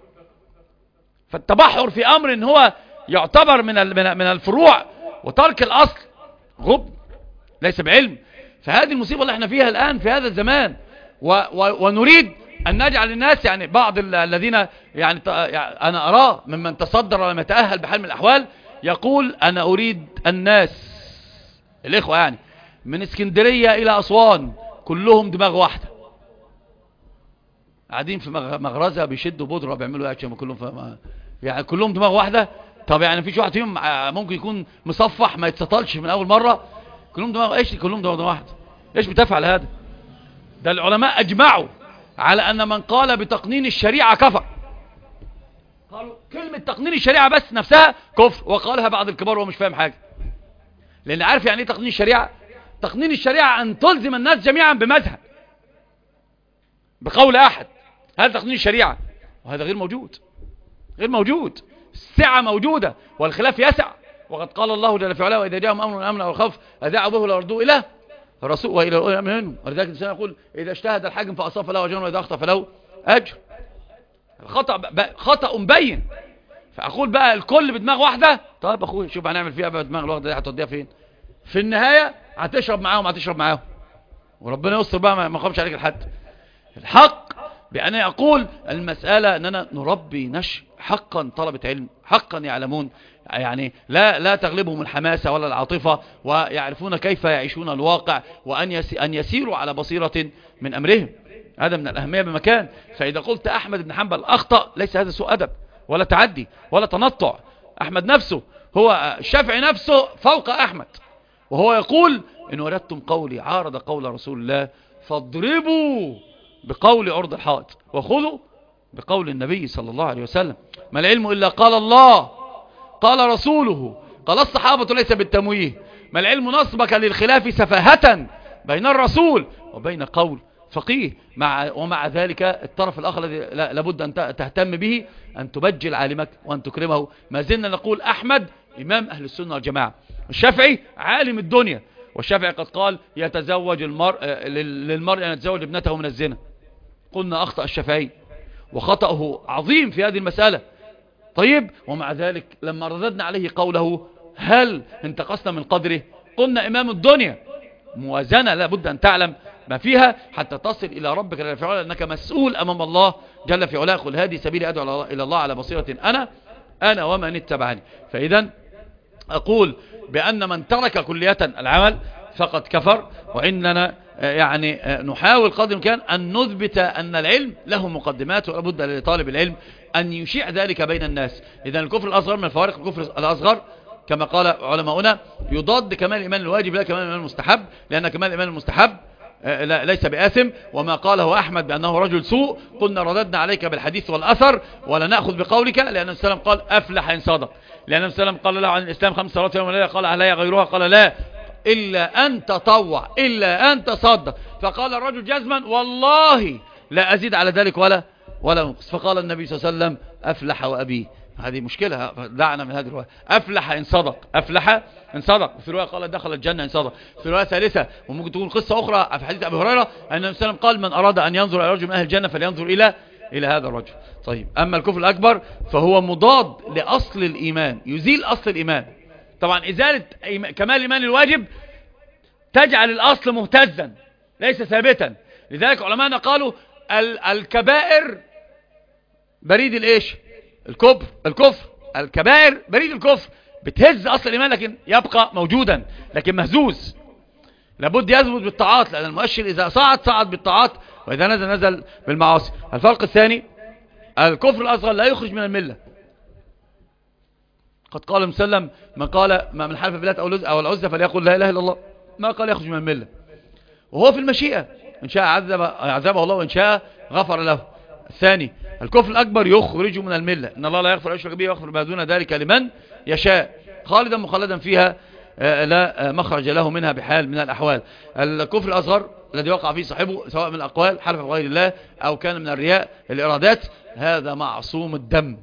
فالتبحر في أمر إن هو يعتبر من الفروع وترك الأصل غب ليس بعلم. فهذه المصيبة اللي احنا فيها الآن في هذا الزمان. ونريد أن نجعل الناس، يعني بعض الذين يعني أنا أراه ممن تصدر ولم يتأهل بحال من الأحوال، يقول أنا أريد الناس الإخوة يعني من اسكندرية إلى أسوان كلهم دماغ واحدة. قاعدين في مغرزة بيشدوا بودرة بيعملوا اكشن كلهم يعني كلهم دماغ واحدة. طب يعني مفيش واحد فيهم ممكن يكون مصفح ما يتسطلش من اول مرة؟ كلهم دماغ ايش؟ كلهم دماغ واحدة. ايش بتفعل هذا؟ ده العلماء اجمعوا على ان من قال بتقنين الشريعة كفر. قالوا كلمة تقنين الشريعة بس نفسها كفر، وقالها بعض الكبار وهو مش فاهم حاجة. لان عارف يعني ايه تقنين الشريعة؟ تقنين الشريعة ان تلزم الناس جميعا بمذهب بقول احد، هذا تقنين الشريعة، وهذا غير موجود. غير موجود. السعة موجودة والخلاف يسع، وقد قال الله جل في علاه واذا جاءهم امر من الامن او الخوف اذاعوا به ولا ردوه الى الرسول والى اولي الامر منهم. ولذلك الانسان يقول اذا اجتهد الحاكم فاصاب فله اجر واذا اخطا فله اجر. خطأ مبين. فاقول بقى الكل بدماغ واحدة. طيب اخوي شوف هنعمل فيها بقى بدماغ الواحدة دي هتوديها فين؟ في النهاية هتشرب معاهم وربنا يستر بقى ما يخافش عليك الحد. الحق بأن أقول المسألة أننا نربي حقا طلبة علم حقا يعلمون، يعني لا تغلبهم الحماسة ولا العاطفة، ويعرفون كيف يعيشون الواقع، وأن يسيروا على بصيرة من أمرهم. هذا من الأهمية بمكان. فإذا قلت أحمد بن حنبل أخطأ ليس هذا سوء أدب ولا تعدي ولا تنطع. أحمد نفسه هو الشافعي نفسه فوق أحمد، وهو يقول إن وردتم قولي عارض قول رسول الله فاضربوا بقول عرض الحائط وخذوا بقول النبي صلى الله عليه وسلم. ما العلم إلا قال الله قال رسوله قال الصحابة ليس بالتمويه. ما العلم نصبك للخلاف سفاهة بين الرسول وبين قول فقيه. ومع ذلك الطرف الآخر الذي لابد أن تهتم به أن تبجل عالمك وأن تكرمه. ما زلنا نقول أحمد إمام أهل السنة والجماعة، الشافعي عالم الدنيا، والشافعي قد قال يتزوج للمرء أن يتزوج ابنته من الزنا. قلنا أخطأ الشافعي وخطأه عظيم في هذه المسألة. طيب ومع ذلك لما رددنا عليه قوله هل انتقصنا من قدره؟ قلنا إمام الدنيا، موازنة لا بد أن تعلم ما فيها حتى تصل إلى ربك جل في علاه، أنك مسؤول أمام الله جل في علاه. قل هذه سبيلي أدعو إلى الله على بصيرة أنا ومن اتبعني. فإذا أقول بأن من ترك كلية العمل فقد كفر، وإننا يعني نحاول قدر الإمكان أن نثبت أن العلم له مقدمات، ولابد لطالب العلم أن يشيع ذلك بين الناس. إذا الكفر الأصغر من الفوارق الكفر الأصغر كما قال علماؤنا يضاد كمال الإيمان الواجب لا كمال الإيمان المستحب، لأن كمال الإيمان المستحب ليس بآثم. وما قاله أحمد بأنه رجل سوء قلنا رددنا عليك بالحديث والأثر ولا نأخذ بقولك، لأن السلام قال أفلح إن صدق. لأن السلام قال له عن الإسلام 5 صلوات يوم وليلة، قال علي غيرها؟ قال لا إلا أن تطوع إلا أن تصدق. فقال الرجل جزما والله لا أزيد على ذلك ولا نقص. فقال النبي صلى الله عليه وسلم أفلح وأبيه. هذه مشكلة، دعنا من هذه الرواية. أفلح إن صدق، أفلح إن صدق. في رواية قال دخل الجنة إن صدق. في رواية ثالثة وممكن تكون قصة أخرى في حديث أبي هريرة أن النبي صلى الله عليه وسلم قال من أراد أن ينظر إلى رجل من أهل الجنة فلينظر إلى هذا الرجل. طيب أما الكفر الأكبر فهو مضاد لأصل الإيمان، يزيل أصل الإيمان. طبعا إزالة كمال الإيمان الواجب تجعل الأصل مهتزا ليس ثابتا. لذلك علماءنا قالوا الكبائر بريد الإيش؟ الكفر. الكبائر بريد الكفر، بتهز أصل الإيمان لكن يبقى موجودا لكن مهزوز. لابد يثبت بالطاعات، لأن المؤشر إذا صعد بالطاعات وإذا نزل بالمعاصي. الفرق الثاني الكفر الأصغر لا يخرج من الملة. قد قال مسلم من قال من حلف بالله أو العزة فليقل لا إله إلا الله، ما قال يخرج من الملة، وهو في المشيئة، إن شاء عذبه الله وإن شاء غفر له. الثاني الكفر الأكبر يخرج من الملة، إن الله لا يغفر أن يشرك به ويغفر ما دون ذلك لمن يشاء، خالدا مخلدا فيها لا مخرج له منها بحال من الأحوال. الكفر الأصغر الذي وقع فيه صاحبه سواء من الأقوال حلف بغير الله أو كان من الرياء الإرادات، هذا معصوم الدم.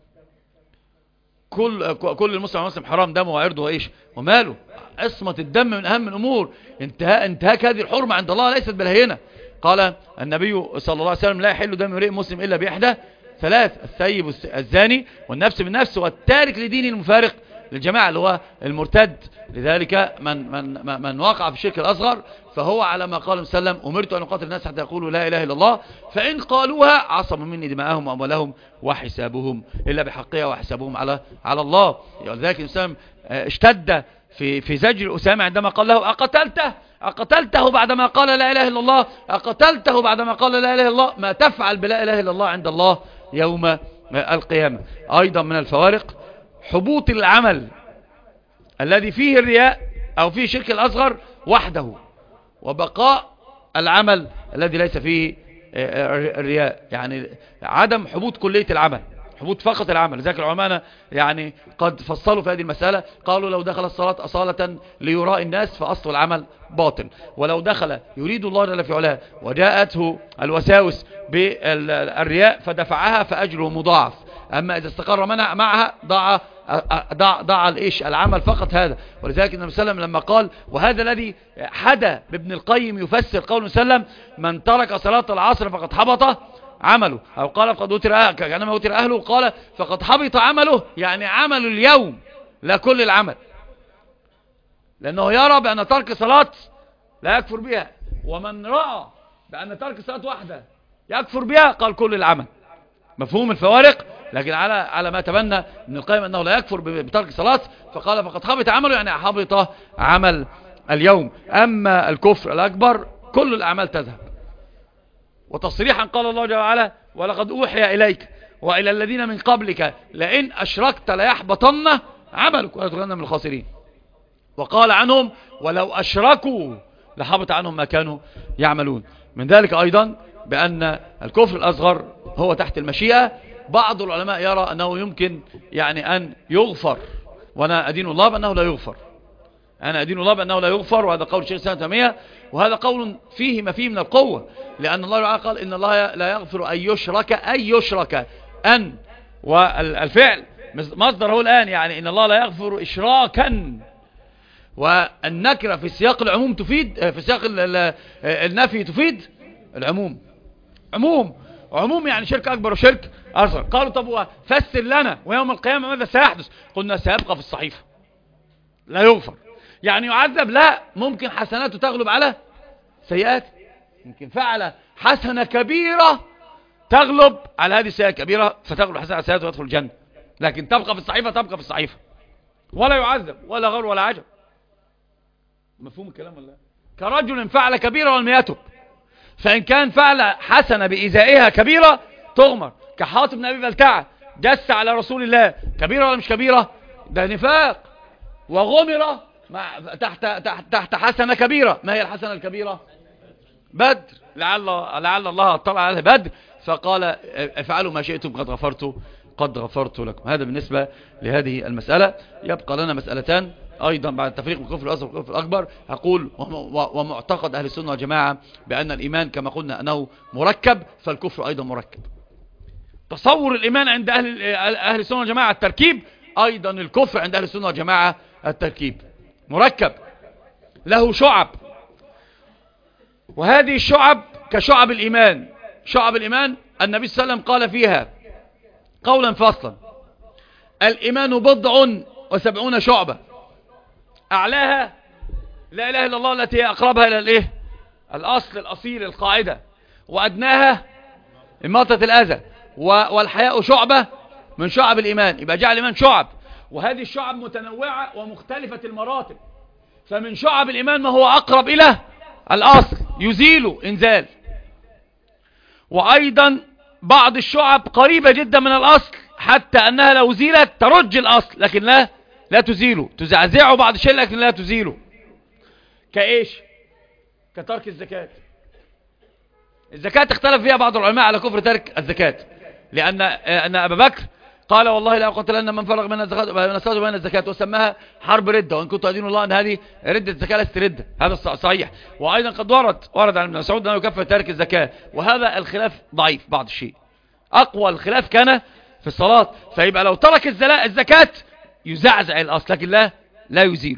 كل المسلم والمسلم حرام دمه وعرضه وإيش وماله. عصمة الدم من أهم الأمور. انتهاك هذه الحرمة عند الله ليست بالهينة. قال النبي صلى الله عليه وسلم لا يحل دم امرئ مسلم إلا بإحدى ثلاث: الثيب الزاني والنفس بالنفس والتارك لدين المفارق للجماعة اللي هو المرتد. لذلك من وقع في الشرك الأصغر فهو على ما قال وسلم أمرت أن أقاتل الناس حتى يقولوا لا إله إلا الله فإن قالوها عصموا مني دماءهم وأموالهم وحسابهم إلا بحقها وحسابهم على الله. لذلك الإسلام اشتد في زجر أسامة عندما قال له أقتلته أقتلته بعدما قال لا إله إلا الله؟ أقتلته بعدما قال لا إله إلا الله؟ ما تفعل بلا إله إلا الله عند الله يوم القيامة. أيضا من الفوارق حبوط العمل الذي فيه الرياء أو فيه شرك الأصغر وحده، وبقاء العمل الذي ليس فيه الرياء، يعني عدم حبوط كلية العمل، حبوط فقط العمل. لذلك العلماء يعني قد فصلوا في هذه المسألة، قالوا لو دخل الصلاة أصالة ليراء الناس فأصل العمل باطل، ولو دخل يريد الله جل في علاه وجاءته الوساوس بالرياء فدفعها فأجره مضاعف. أما إذا استقر معها ضاع العمل فقط هذا. ولذلك النبي صلى الله عليه وسلم لما قال، وهذا الذي حدا بابن القيم يفسر قوله صلى الله عليه وسلم: من ترك صلاة العصر فقد حبط عمله، أو قال فقد وتر كأنما وتر أهله، قال فقد حبط عمله، يعني عمل اليوم لا كل العمل، لأنه يرى بأن ترك صلاة لا يكفر بها، ومن رأى بأن ترك صلاة واحدة يكفر بها قال كل العمل. مفهوم الفوارق؟ لكن على ما تبنى ابن القيم أنه لا يكفر بترك صلاة، فقال فقد حبط عمله، يعني حبط عمل اليوم. أما الكفر الأكبر كل الأعمال تذهب. وتصريحا قال الله جل وعلا: ولقد أوحي إليك وإلى الذين من قبلك لئن أشركت ليحبطن عملك ولتكونن من الخاسرين. وقال عنهم: ولو أشركوا لحبط عنهم ما كانوا يعملون. من ذلك أيضا بأن الكفر الأصغر هو تحت المشيئة. بعض العلماء يرى أنه يمكن يعني أن يغفر، وأنا أدين الله بأنه لا يغفر، أنا أدين الله بأنه لا يغفر، وهذا قول الشيخ الإسلام ابن تيمية، وهذا قول فيه ما فيه من القوة، لأن الله تعالى قال: إن الله لا يغفر أن يشرك أن، والفعل مصدر هو الآن، يعني إن الله لا يغفر إشراكا، والنكرة في سياق العموم تفيد، في سياق النفي تفيد العموم. عموم يعني شرك أكبر وشرك أصغر. قالوا: طب وفسر لنا ويوم القيامة ماذا سيحدث؟ قلنا: سيبقى في الصحيفة لا يغفر. يعني يعذب؟ لا، ممكن حسناته تغلب على سيئات، ممكن فعل حسنة كبيرة تغلب على هذه السيئة الكبيرة فتغلب حسنة على سيئات ويدخل الجنة، لكن تبقى في الصحيفة، تبقى في الصحيفة ولا يعذب ولا غر ولا عجب. مفهوم الكلام ولا لا؟ كرجل فعل كبيرة ولم يتب، فإن كان فعل حسنة بإزائها كبيرة تغمر، كحاطب بن أبي بلتعة جس على رسول الله، كبيرة ولا مش كبيرة؟ ده نفاق، وغمر تحت حسنة كبيرة. ما هي الحسنة الكبيرة؟ بدر، لعل الله اطلع على بدر فقال: افعلوا ما شئتم قد غفرت لكم. هذا بالنسبة لهذه المسألة. يبقى لنا مسألتان أيضا بعد التفريق بين الكفر الأصغر والكفر الأكبر. أقول: ومعتقد أهل السنة والجماعة بأن الإيمان كما قلنا أنه مركب، فالكفر أيضا مركب. تصور الإيمان عند أهل السنة والجماعة التركيب، أيضا الكفر عند أهل السنة والجماعة التركيب مركب، له شعب، وهذه الشعب كشعب الإيمان. شعب الإيمان النبي صلى الله عليه وسلم قال فيها قولا فصلا: الإيمان 70 شعبة، أعلاها لا إله إلا الله التي هي أقربها إلى الإيه؟ الأصل الأصيل القاعدة، وأدناها إماطة الأذى، والحياء شعبة من شعب الإيمان. يبقى جعل الإيمان شعب، وهذه الشعب متنوعة ومختلفة المراتب. فمن شعب الإيمان ما هو أقرب إلى الأصل يزيل إنزال، وأيضا بعض الشعب قريبة جدا من الأصل حتى أنها لو زيلت ترج الأصل، لكن لا تزيله، تزعزعه بعض الشيء لكن لا تزيله. كإيش؟ كترك الزكاة. الزكاة اختلف فيها بعض العلماء على كفر ترك الزكاة، لأن أبا بكر قال: والله لا أقتلن من فرغ من الصلاة وبين الزكاة، وسماها حرب ردة، وإن كنت أدين الله أن هذه ردة الزكاة لست ردة. هذا صحيح. وأيضا قد ورد عن ابن مسعود أنه يكفر تارك الزكاة، وهذا الخلاف ضعيف بعض الشيء. أقوى الخلاف كان في الصلاة. فيبقى لو ترك الزكاة يزعزع الأصل لكن لا يزيله.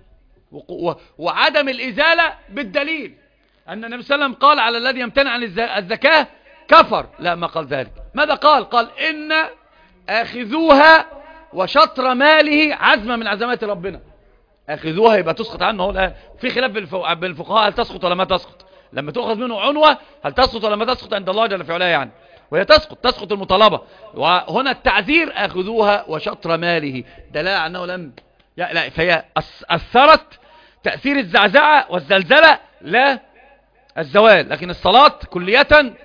وعدم الإزالة بالدليل أن النبي صلى الله عليه وسلم قال على الذي يمتنع عن الزكاة كفر. لا، ما قال ذلك. ماذا قال إن آخذوها وشطر ماله عزمة من عزمات ربنا. آخذوها يبقى تسقط عنه. هو الآن في خلاف بين الفقهاء هل تسقط ولا ما تسقط. لما تأخذ منه عنوة هل تسقط ولا ما تسقط عند الله جل في علاه يعني، وهي تسقط المطالبة. وهنا التعذير: آخذوها وشطر ماله، دلالة أنه لم لا، فهي أثرت تأثير الزعزعة والزلزلة لا الزوال، لكن الصلاة كلية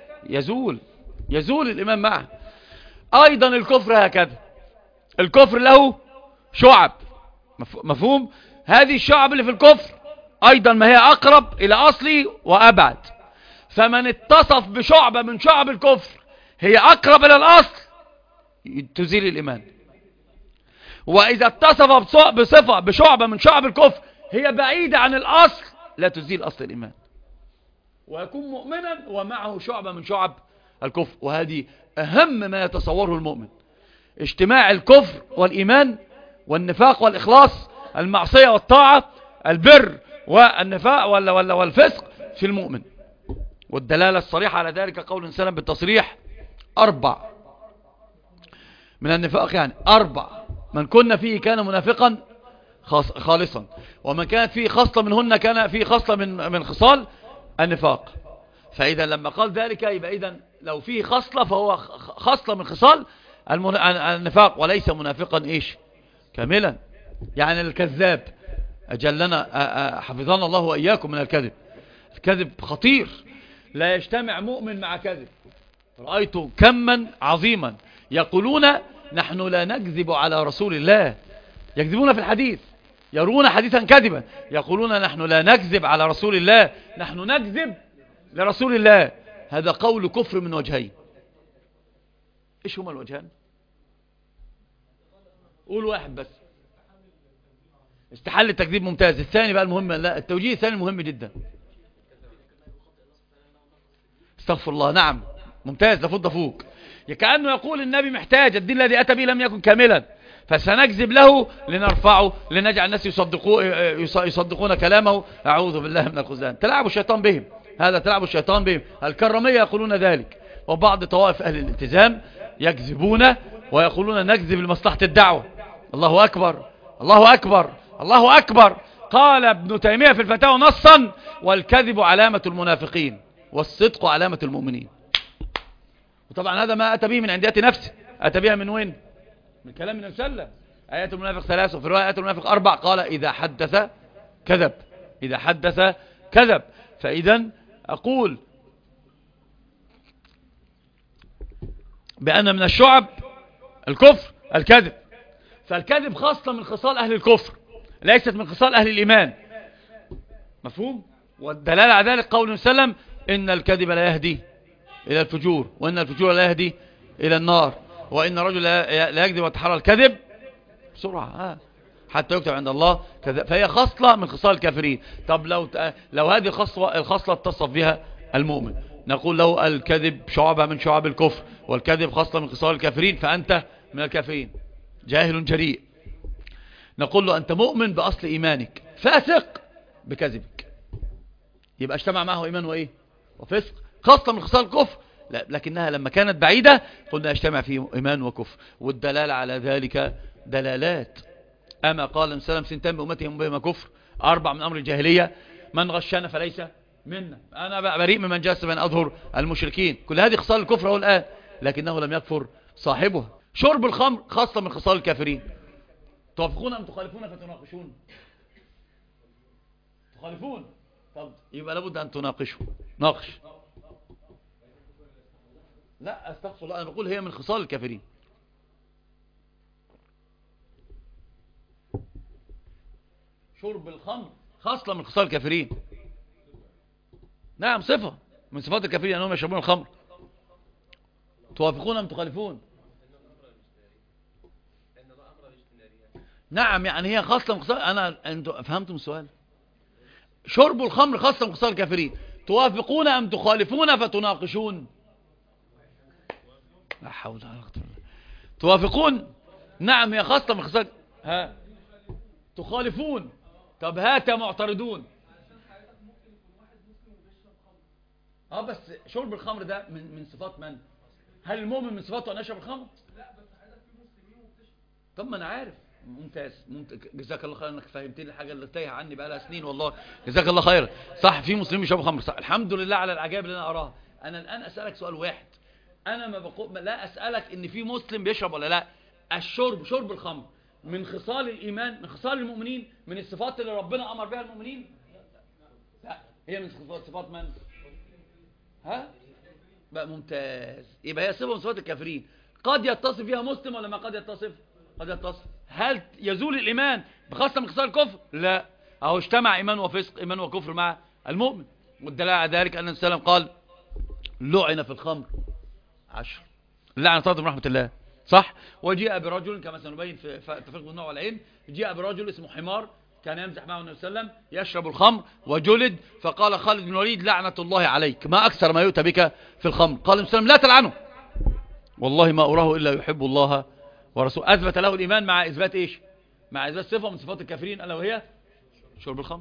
يزول الإيمان معه. أيضا الكفر هكذا، الكفر له شعب، مفهوم؟ هذه الشعب اللي في الكفر أيضا ما هي أقرب إلى أصلي وأبعد، فمن اتصف بشعبة من شعب الكفر هي أقرب إلى الأصل تزيل الإيمان، وإذا اتصف بصفة بشعبة من شعب الكفر هي بعيدة عن الأصل لا تزيل أصل الإيمان، ويكون مؤمنا ومعه شعبة من شعب الكفر. وهذه أهم ما يتصوره المؤمن، اجتماع الكفر والإيمان والنفاق والإخلاص، المعصية والطاعة، البر والنفاق والفسق في المؤمن. والدلالة الصريحة على ذلك قول سلم بالتصريح 4 من النفاق، يعني 4 من كنا فيه كان منافقا خالصا، ومن كانت فيه خصلة منهن كان فيه خصلة من خصال النفاق. فإذا لما قال ذلك يبقى إذن لو فيه خصلة فهو خصلة من خصال النفاق، وليس منافقا إيش كاملا. يعني الكذاب أجلنا حفظنا الله وإياكم من الكذب، الكذب خطير، لا يجتمع مؤمن مع كذب. رأيت كما عظيما يقولون نحن لا نكذب على رسول الله، يكذبون في الحديث، يرون حديثا كذبا، يقولون نحن لا نكذب على رسول الله، نحن نكذب لرسول الله. هذا قول كفر من وجهين. ايش هما الوجهان؟ قول واحد بس. استحل التكذيب ممتاز. الثاني بقى المهم، لا التوجيه الثاني مهم جدا. استغفر الله. نعم ممتاز، لفض فوق. كأنه يقول النبي محتاج، الدين الذي أتى به لم يكن كاملا، فسنكذب له لنرفعه لنجعل الناس يصدقون كلامه. أعوذ بالله من الخذلان. تلعب الشيطان بهم، هذا تلعب الشيطان بهم. الكرامية يقولون ذلك، وبعض طوائف أهل الالتزام يكذبون ويقولون نكذب لمصلحة الدعوة. الله أكبر الله أكبر الله أكبر. قال ابن تيمية في الفتاوى نصا: والكذب علامة المنافقين والصدق علامة المؤمنين. وطبعا هذا ما أتى به من عنديات نفسه، أتى بها من وين؟ من كلام النبي صلى الله عليه وسلم. آيات المنافق 3، وفي رواية آيات المنافق 4. قال إذا حدث كذب، إذا حدث كذب. فإذا أقول بأن من الشعب الكفر الكذب، فالكذب خاصة من خصال أهل الكفر، ليست من خصال أهل الإيمان. مفهوم؟ والدلالة على ذلك قول سلم: إن الكذب لا يهدي إلى الفجور، وإن الفجور لا يهدي إلى النار، وإن الرجل لا يكذب ويتحرى الكذب بسرعة حتى يكتب عند الله كذب. فهي خصلة من خصال الكافرين. طب لو هذه الخصلة اتصف بها المؤمن، نقول له الكذب شعبة من شعب الكفر، والكذب خصلة من خصال الكافرين، فأنت من الكافرين جاهل جريء. نقول له أنت مؤمن بأصل إيمانك، فاسق بكذبك، يبقى اجتمع معه إيمان وإيه وفسق، خاصة من خصال الكفر. لكنها لما كانت بعيدة قلنا اجتمع فيه إيمان وكفر. والدلالة على ذلك دلالات. أما قال النبي صلى الله عليه وسلم: سنتين بأمتهم بهما كفر، 4 من أمر الجاهلية، من غشنا فليس منا، أنا بريء ممن جاس بين أظهر المشركين. كل هذه خصال الكفر هو الآن، لكنه لم يكفر صاحبها. شرب الخمر خاصة من خصال الكافرين. توافقون أم تخالفون فتناقشون؟ تخالفون، طب يبقى لابد أن تناقشوا. ناقش. لا استغفر الله، أنا بقول هي من خصال الكافرين. شرب الخمر خاصة من خصال الكافرين. نعم صفة من صفات الكافرين أنهم يشربون الخمر. توافقون أم تخالفون؟ نعم يعني هي خاصة من خصال. أنتم فهمتم السؤال؟ شرب الخمر خاصة من خصال الكافرين. توافقون أم تخالفون فتناقشون؟ لا حول ولا قوة إلا بالله. توافقون؟ نعم هي خاصة من خصال. تخالفون؟ طب هات معترضون. بس شرب الخمر ده من صفات من؟ هل المؤمن من صفاته أن يشرب الخمر؟ لا بس حضرتك في مسلمين وبتشرب. طب ما أنا عارف. ممتاز جزاك الله خير انك فهمتني الحاجه اللي تايهه عني بقى لها سنين والله. جزاك الله خير. صح في مسلمين يشربوا خمر، صح. الحمد لله على العجائب اللي انا اراها. انا الان اسالك سؤال واحد، انا لا اسالك ان في مسلم بيشرب ولا لا. شرب الخمر من خصال الإيمان، من خصال المؤمنين، من الصفات اللي ربنا أمر بها المؤمنين؟ لا، هي من صفات من؟ ها؟ بقى ممتاز. يبقى هي صفة من صفات الكافرين. قد يتصف فيها مسلم ولا ما قد يتصف؟ قد يتصف. هل يزول الإيمان بخاصة من خصال الكفر؟ لا. أهو اجتمع إيمان وفسق، إيمان وكفر مع المؤمن. والدليل على ذلك أن النبي صلى الله عليه وسلم قال لعن في الخمر 10 لعنة طرد من رحمة الله، صح؟ وجيء برجل كما سنبين في تفريق النوع والعين، جاء برجل اسمه حمار كان يمزح معه النبي صلى الله عليه وسلم يشرب الخمر وجلد، فقال خالد بن الوليد لعنة الله عليك، ما أكثر ما يؤتى بك في الخمر. قال النبي صلى الله عليه وسلم لا تلعنه، والله ما أراه إلا يحب الله ورسوله. أثبت له الإيمان مع إثبات إيش؟ مع إثبات صفة من صفات الكافرين ألا وهي شرب الخمر.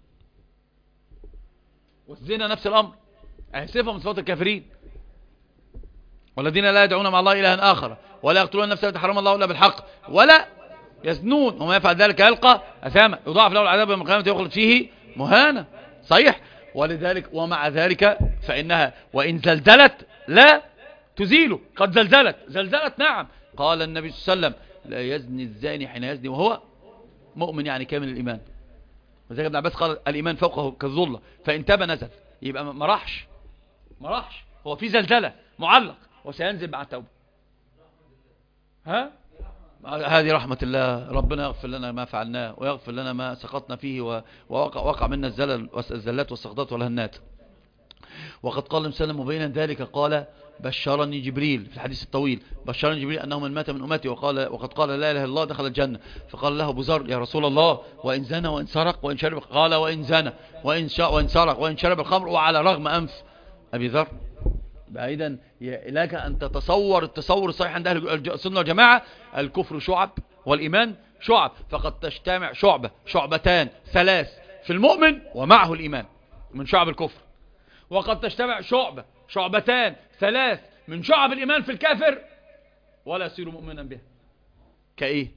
والزنا نفس الأمر، أهي صفة من صفات الكافرين. والذين لا يدعون مع الله إلها آخر ولا يقتلون النفس التي حرم الله إلا بالحق ولا يزنون وما يفعل ذلك يلقى أثاما يضاعف له العذاب يوم القيامة يخلد فيه مهانا. صحيح. ولذلك ومع ذلك فإنها وإن زلزلت لا تزيله. قد زلزلت نعم. قال النبي صلى الله عليه وسلم لا يزني الزاني حين يزني وهو مؤمن، يعني كامل الإيمان. وذلك ابن عباس قال الإيمان فوقه كالظلة فإن تاب نزل. يبقى ما راحش هو في زلزلة معلق وسينزل مع التوبة. ها؟ هذه رحمة الله. ربنا يغفر لنا ما فعلناه ويغفر لنا ما سقطنا فيه ووقع منا الزلات والسقطات والهنات. وقد قال النبي صلى الله عليه وسلم مبينا ذلك قال بشرني جبريل في الحديث الطويل، بشرني جبريل أنه من مات من أمتي وقد قال لا إله إلا الله دخل الجنة. فقال له أبو ذر يا رسول الله وإن زنى وإن سرق وإن شرب؟ قال وإن زنى وإن سرق وإن شرب الخمر وعلى رغم أنف أبي ذر. بعيدا لك أن تتصور التصور الصحيح عند أهل السنة والجماعة الكفر شعب والإيمان شعب، فقد تجتمع شعبتان 3 في المؤمن ومعه الإيمان من شعب الكفر، وقد تجتمع شعبتان 3 من شعب الإيمان في الكافر ولا يصير مؤمنا به. كإيه؟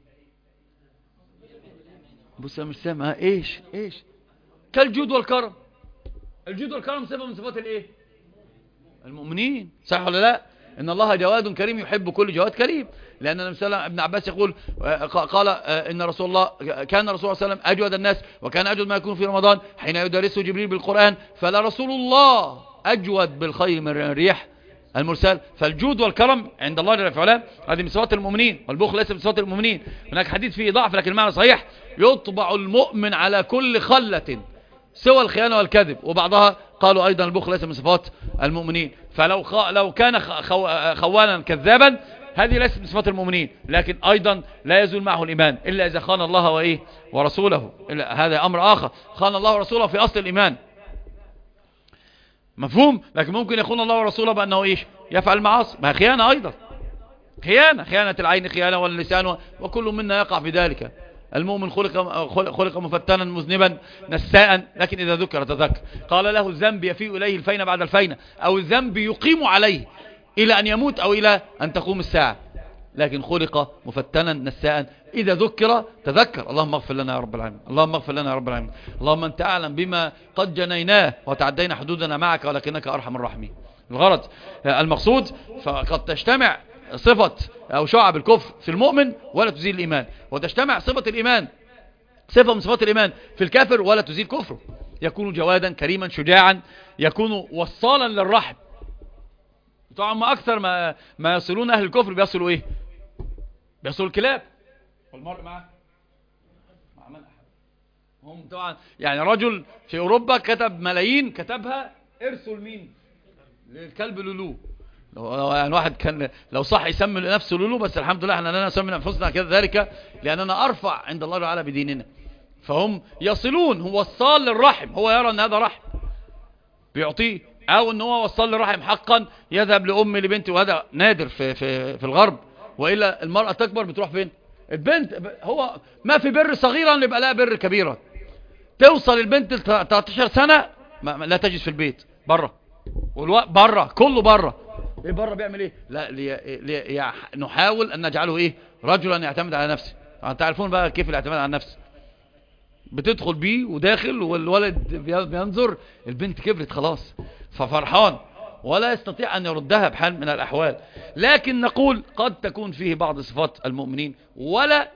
بص مش سامع. إيش كالجود والكرم. الجود والكرم صفة من صفات الإيه؟ المؤمنين، صح ولا لا؟ إن الله جواد كريم يحب كل جواد كريم. لأن النبي صلى الله عليه وسلم ابن عباس يقول قال إن رسول الله كان رسول الله صلى الله عليه وسلم أجود الناس وكان أجود ما يكون في رمضان حين يدرسه جبريل بالقرآن، فلا رسول الله أجود بالخير من الريح المرسل. فالجود والكرم عند الله جل وعلا هذه من صفات المؤمنين، والبخل ليس من صفات المؤمنين. هناك حديث فيه ضعف لكن المعنى صحيح، يطبع المؤمن على كل خلة سوى الخيانة والكذب، وبعضها قالوا أيضا البخل ليس من صفات المؤمنين. لو كان خوانا كذابا هذه ليست من صفات المؤمنين، لكن أيضا لا يزول معه الإيمان إلا إذا خان الله ورسوله. هذا أمر آخر، خان الله ورسوله في أصل الإيمان مفهوم. لكن ممكن يخون الله ورسوله بأنه يفعل معاصي، ما خيانة أيضا، خيانة العين خيانة واللسان وكل منا يقع في ذلك. المؤمن خلق مفتنا مذنبا نساء لكن إذا ذكر تذكر. قال له الذنب يفيء إليه الفين بعد الفين، أو الذنب يقيم عليه إلى أن يموت أو إلى أن تقوم الساعة، لكن خلق مفتنا نساء إذا ذكر تذكر. اللهم اغفر لنا يا رب العالمين، اللهم اغفر لنا يا رب العالمين. اللهم أنت أعلم بما قد جنيناه وتعدينا حدودنا معك ولكنك أرحم الراحمين. الغرض المقصود فقد تجتمع صفة أو شعب الكفر في المؤمن ولا تزيل الإيمان، وتجتمع صفة الإيمان صفة من صفات الإيمان في الكافر ولا تزيل كفره. يكون جوادا كريما شجاعا، يكون وصالا للرحم. طبعا ما أكثر ما يصلون أهل الكفر بيصلوا إيه؟ بيصلوا الكلاب. والمرء مع من أحد. هم طبعا يعني رجل في أوروبا كتب ملايين كتبها ارسل مين؟ للكلب لولو. يعني واحد كان لو صح يسمي لنفسه لولو، بس الحمد لله احنا لا نسمي انفسنا كذلك لاننا ارفع عند الله تعالى بديننا. فهم يصلون، هو وصال للرحم، هو يرى ان هذا رحم بيعطيه، او ان هو وصال للرحم حقا يذهب لامي لبنتي، وهذا نادر في الغرب. والا المرأة تكبر بتروح فين؟ البنت هو ما في بر صغيرا يبقى لها بر كبيرا. توصل البنت ل 13 سنة لا تجلس في البيت، بره، بره كله بره. ايه بره بيعمل ايه؟ لا نحاول ان نجعله رجلا يعتمد على نفسه. تعرفون بقى كيف الاعتماد على النفس؟ بتدخل بيه وداخل والولد بينظر، البنت كبرت خلاص ففرحان ولا يستطيع ان يردها بحال من الاحوال. لكن نقول قد تكون فيه بعض صفات المؤمنين ولا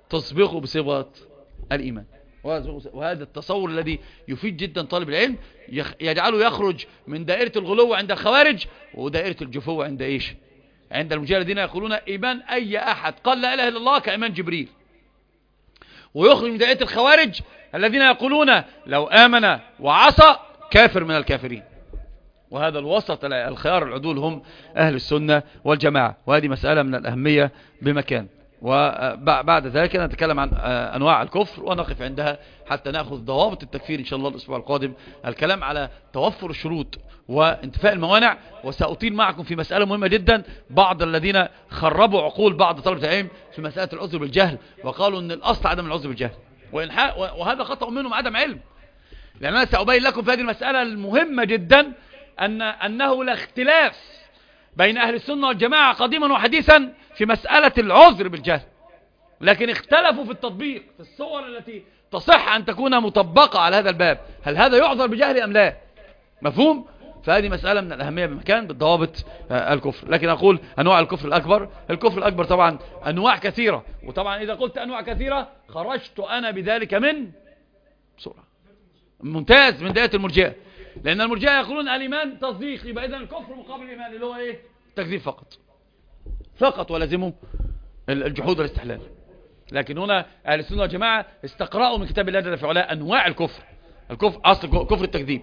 تصبغه بصبغة الإيمان. وهذا التصور الذي يفيد جدا طالب العلم، يجعله يخرج من دائرة الغلو عند الخوارج ودائرة الجفو عند إيش؟ عند المرجئة الذين يقولون إيمان أي أحد قال لا إله إلا الله كإيمان جبريل، ويخرج من دائرة الخوارج الذين يقولون لو آمن وعصى كافر من الكافرين. وهذا الوسط الخيار العدول هم أهل السنة والجماعة، وهذه مسألة من الأهمية بمكان. وبعد ذلك نتكلم عن أنواع الكفر ونقف عندها حتى نأخذ ضوابط التكفير إن شاء الله الأسبوع القادم، الكلام على توفر الشروط وانتفاء الموانع. وسأطيل معكم في مسألة مهمة جدا، بعض الذين خربوا عقول بعض طلبة العلم في مسألة العذر بالجهل، وقالوا أن الأصل عدم العذر بالجهل، وهذا خطأ منهم عدم علم. لأن أنا سأبين لكم في هذه المسألة المهمة جدا أنه لا اختلاف بين أهل السنة والجماعة قديما وحديثا في مسألة العذر بالجهل، لكن اختلفوا في التطبيق، في الصور التي تصح أن تكون مطبقة على هذا الباب، هل هذا يعذر بجهل أم لا؟ مفهوم؟ فهذه مسألة من الأهمية بمكان بالضوابط الكفر. لكن أقول أنواع الكفر الأكبر. الكفر الأكبر طبعا أنواع كثيرة، وطبعا إذا قلت أنواع كثيرة خرجت أنا بذلك من بسرعة ممتاز من دائرة المرجئة، لأن المرجئة يقولون الإيمان تصديق، يبقى إذن الكفر مقابل الإيمان اللي هو إيه؟ التكذيب فقط ولازمه الجحود والاستحلال. لكن هنا أهل السنة والجماعة استقرأوا من كتاب الله جل في علاه أنواع الكفر. الكفر أصل كفر التكذيب.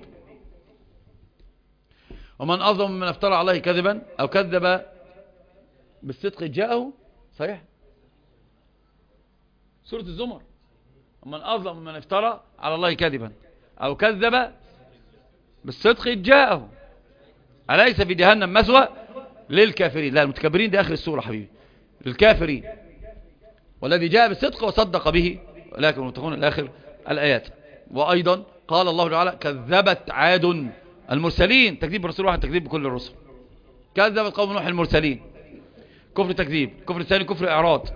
ومن أظلم ممن افترى عليه كذبا أو كذب بالصدق جاءه، صحيح سورة الزمر، ومن أظلم ممن افترى على الله كذبا أو كذب بالصدق جاءه أليس في جهنم مثوى للكافرين. لا، المتكبرين دي آخر السورة حبيبي، للكافرين، والذي جاء بالصدق وصدق به ولكن المتقون الآخر الآيات. وأيضا قال الله تعالى كذبت عاد المرسلين، تكذيب برسول واحد تكذيب بكل الرسل. كذبت قوم نوح المرسلين، كفر تكذيب. كفر الثاني كفر إعراض.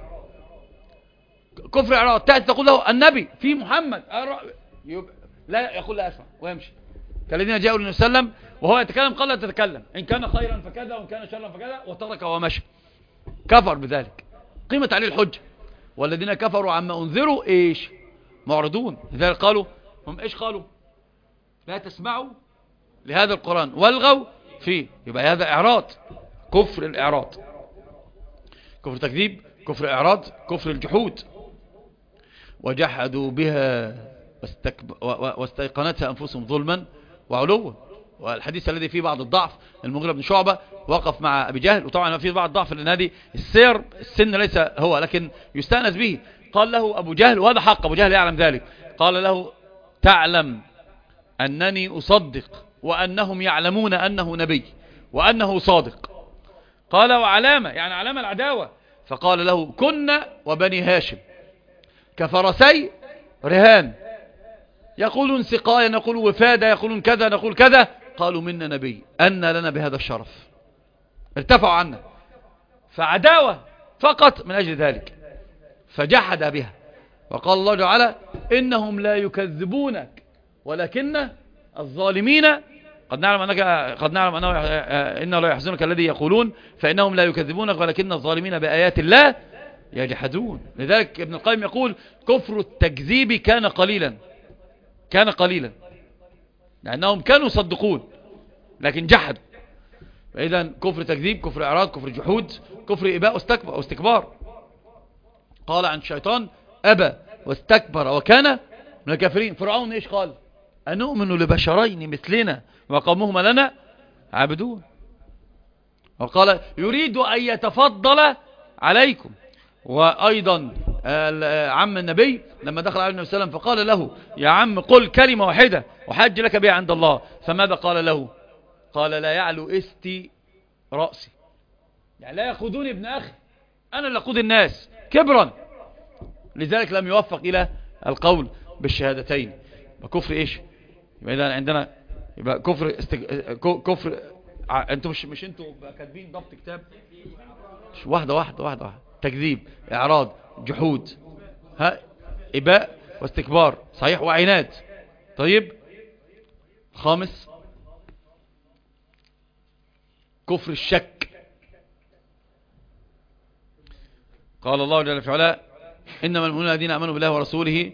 كفر إعراض تأتي تقول له النبي في محمد لا يقول لا أسمع ويمشي، كالذين جاءوا للنبي صلى الله عليه وسلم وهو يتكلم قال لا تتكلم، إن كان خيرا فكذا وإن كان شرا فكذا، وترك ومشى، كفر بذلك، قيمت عليه الحجة. والذين كفروا عما أنذروا إيش؟ معرضون. لذلك قالوا هم إيش قالوا؟ لا تسمعوا لهذا القرآن والغوا فيه. يبقى هذا إعراض، كفر الإعراض، كفر تكذيب، كفر إعراض، كفر الجحود. وجحدوا بها واستيقنتها أنفسهم ظلما وعلوا. والحديث الذي فيه بعض الضعف، المغيرة بن شعبة وقف مع أبي جهل، وطبعا فيه بعض الضعف لأن هذه السن ليس هو لكن يستأنس به. قال له أبو جهل، وهذا حق أبو جهل يعلم ذلك، قال له تعلم أنني أصدق وأنهم يعلمون أنه نبي وأنه صادق. قال وعلامة، يعني علامة العداوة. فقال له كنا وبني هاشم كفرسي رهان، يقولون سقايا، نقول وفادة، يقولون كذا، نقول كذا. قالوا منا نبي، أن لنا بهذا الشرف، ارتفعوا عنا، فعداوة فقط من أجل ذلك، فجحد بها. وقال الله تعالى إنهم لا يكذبونك ولكن الظالمين قد نعلم أنه إنه لا يحزنك الذي يقولون فإنهم لا يكذبونك ولكن الظالمين بآيات الله يجحدون. لذلك ابن القيم يقول كفر التكذيب كان قليلا لأنهم كانوا يصدقون لكن جحدوا. فإذا كفر تكذيب، كفر إعراض، كفر جحود، كفر إباء واستكبار. قال عن الشيطان أبى واستكبر وكان من الكافرين. فرعون إيش قال؟ أنؤمن لبشرين مثلنا وقومهما لنا عابدون. وقال يريد أن يتفضل عليكم. وأيضا عم النبي لما دخل عليه النبي صلى الله عليه وسلم فقال له يا عم قل كلمة واحدة وحج لك بها عند الله، فماذا قال له؟ قال لا يعلو استي رأسي، يعني لا يقودوني ابن أخي، أنا اللي أقود الناس كبرا. لذلك لم يوفق إلى القول بالشهادتين. كفر إيش؟ يبقى إذا عندنا يبقى كفر أنتم مش أنتم كاتبين ضبط كتاب واحدة تكذيب، إعراض، جحود، إباء واستكبار، صحيح، وعناد. طيب خامس كفر الشك. قال الله جل في علاه إنما المؤمنون الذين آمنوا بالله ورسوله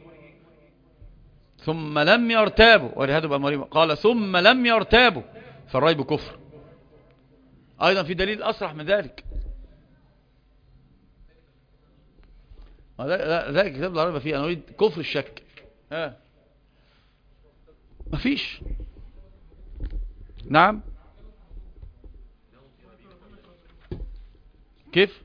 ثم لم يرتابوا، ولهذا بقى مريم قال ثم لم يرتابوا فالريب كفر. أيضا في دليل أصرح من ذلك، ذلك كتاب لا ريب فيه، أنا أريد كفر الشك. مفيش. نعم كيف؟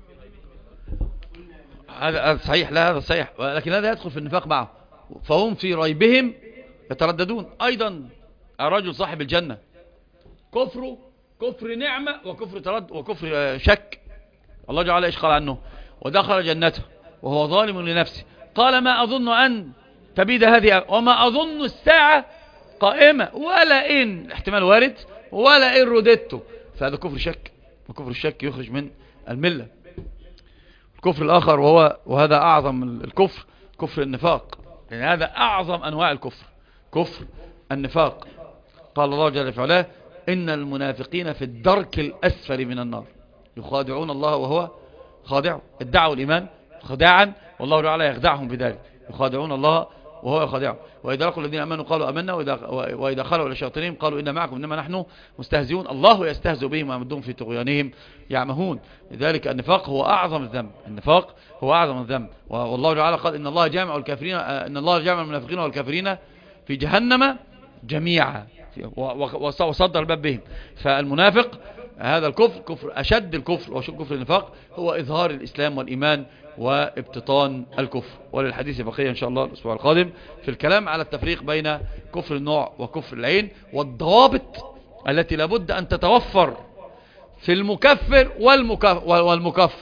هذا صحيح، لا هذا صحيح، لكن هذا يدخل في النفاق معه، فهم في ريبهم يترددون. أيضا الرجل صاحب الجنة كفره كفر نعمة وكفر ترد وكفر شك. الله جعل إيش قال عنه؟ ودخل جنته وهو ظالم لنفسه قال ما أظن أن تبيد هذه وما أظن الساعة قائمة ولا إن احتمال وارد ولا إن رددته. فهذا كفر شك، وكفر الشك يخرج من الملة. الكفر الآخر وهذا أعظم الكفر، كفر النفاق، لأن هذا أعظم أنواع الكفر، كفر النفاق. قال الله جل في علاه إن المنافقين في الدرك الأسفل من النار يخادعون الله وهو خادع. ادعوا الإيمان خداعا والله تعالى يخدعهم بذلك، يخادعون الله وهو يخدعهم. وإذا لقوا الذين آمنوا قالوا آمنا وإذا خلوا إلى شياطينهم قالوا إنا معكم إنما نحن مستهزئون الله يستهزئ بهم ويمدهم في طغيانهم يعمهون. لذلك النفاق هو أعظم الذنب، النفاق هو أعظم الذنب. والله تعالى قال إن الله جامع الكافرين، إن الله جامع المنافقين والكافرين في جهنم جميعا، وصدر الباب بهم. فالمنافق هذا الكفر كفر أشد الكفر، وكفر النفاق هو إظهار الإسلام والإيمان وابتطان الكفر. وللحديث بقية إن شاء الله الأسبوع القادم في الكلام على التفريق بين كفر النوع وكفر العين، والضوابط التي لابد أن تتوفر في المكفر والمكفر،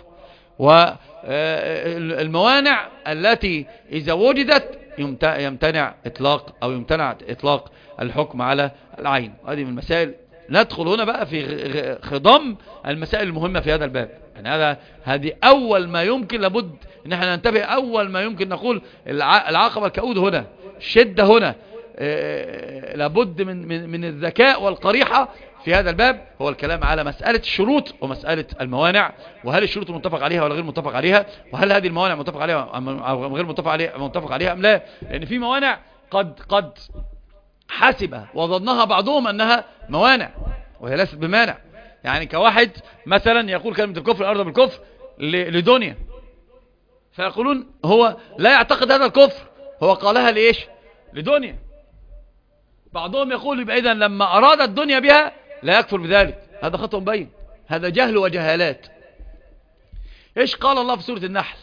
والموانع التي إذا وجدت يمتنع إطلاق الحكم على العين. هذه من المسائل. ندخل هنا بقى في خضم المسائل المهمة في هذا الباب. يعني هذه أول ما يمكن لابد ان احنا ننتبه، أول ما يمكن نقول العقبة الكؤود هنا، الشدة هنا، لابد من الذكاء والقريحة في هذا الباب، هو الكلام على مسألة الشروط ومسألة الموانع، وهل الشروط متفق عليها ولا غير متفق عليها، وهل هذه الموانع متفق عليها أو غير متفق عليها أم لا. لأن في موانع قد حسب وظنها بعضهم أنها موانع وهي ليست بمانع. يعني كواحد مثلا يقول كلمة الكفر الأرض بالكفر لدنيا، فيقولون هو لا يعتقد هذا الكفر، هو قالها لإيش؟ لدنيا. بعضهم يقول يبقى إذن لما أراد الدنيا بها لا يكفر بذلك. هذا خطأ مبين، هذا جهل وجهالات. إيش قال الله في سورة النحل؟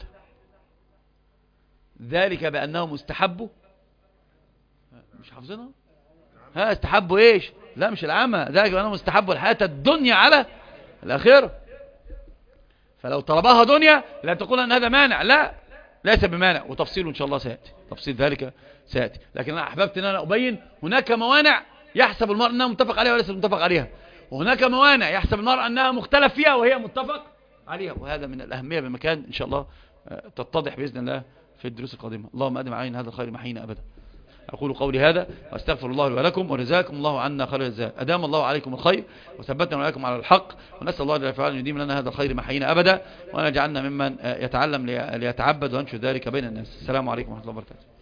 ذلك بأنهم استحبوا، مش حافظينها؟ استحبوا إيش؟ لا مش العامة، ذلك بأنهم استحبوا الحياة الدنيا على الآخرة. فلو طلبها دنيا لا تقول أن هذا مانع، لا ليس بمانع، وتفصيله إن شاء الله سيأتي، تفصيل ذلك سيأتي. لكن أنا أحببت أن أنا أبين هناك موانع يحسب المرء أنها متفق عليها وليس متفق عليها، وهناك موانع يحسب المرء أنها مختلف فيها وهي متفق عليها. وهذا من الأهمية بمكان إن شاء الله تتضح بإذن الله في الدروس القادمة. اللهم أدم علينا هذا الخير محينا أبدا. أقول قولي هذا وأستغفر الله لي ولكم، وجزاكم الله عنا خير الجزاء. أدام الله عليكم الخير وثبتنا وإياكم على الحق، ونسأل الله جل وعلا أن يديم لنا هذا الخير محينا أبدا، وأن يجعلنا ممن يتعلم ليتعبد وينشر ذلك بين الناس. السلام عليكم ورحمة الله وبركاته.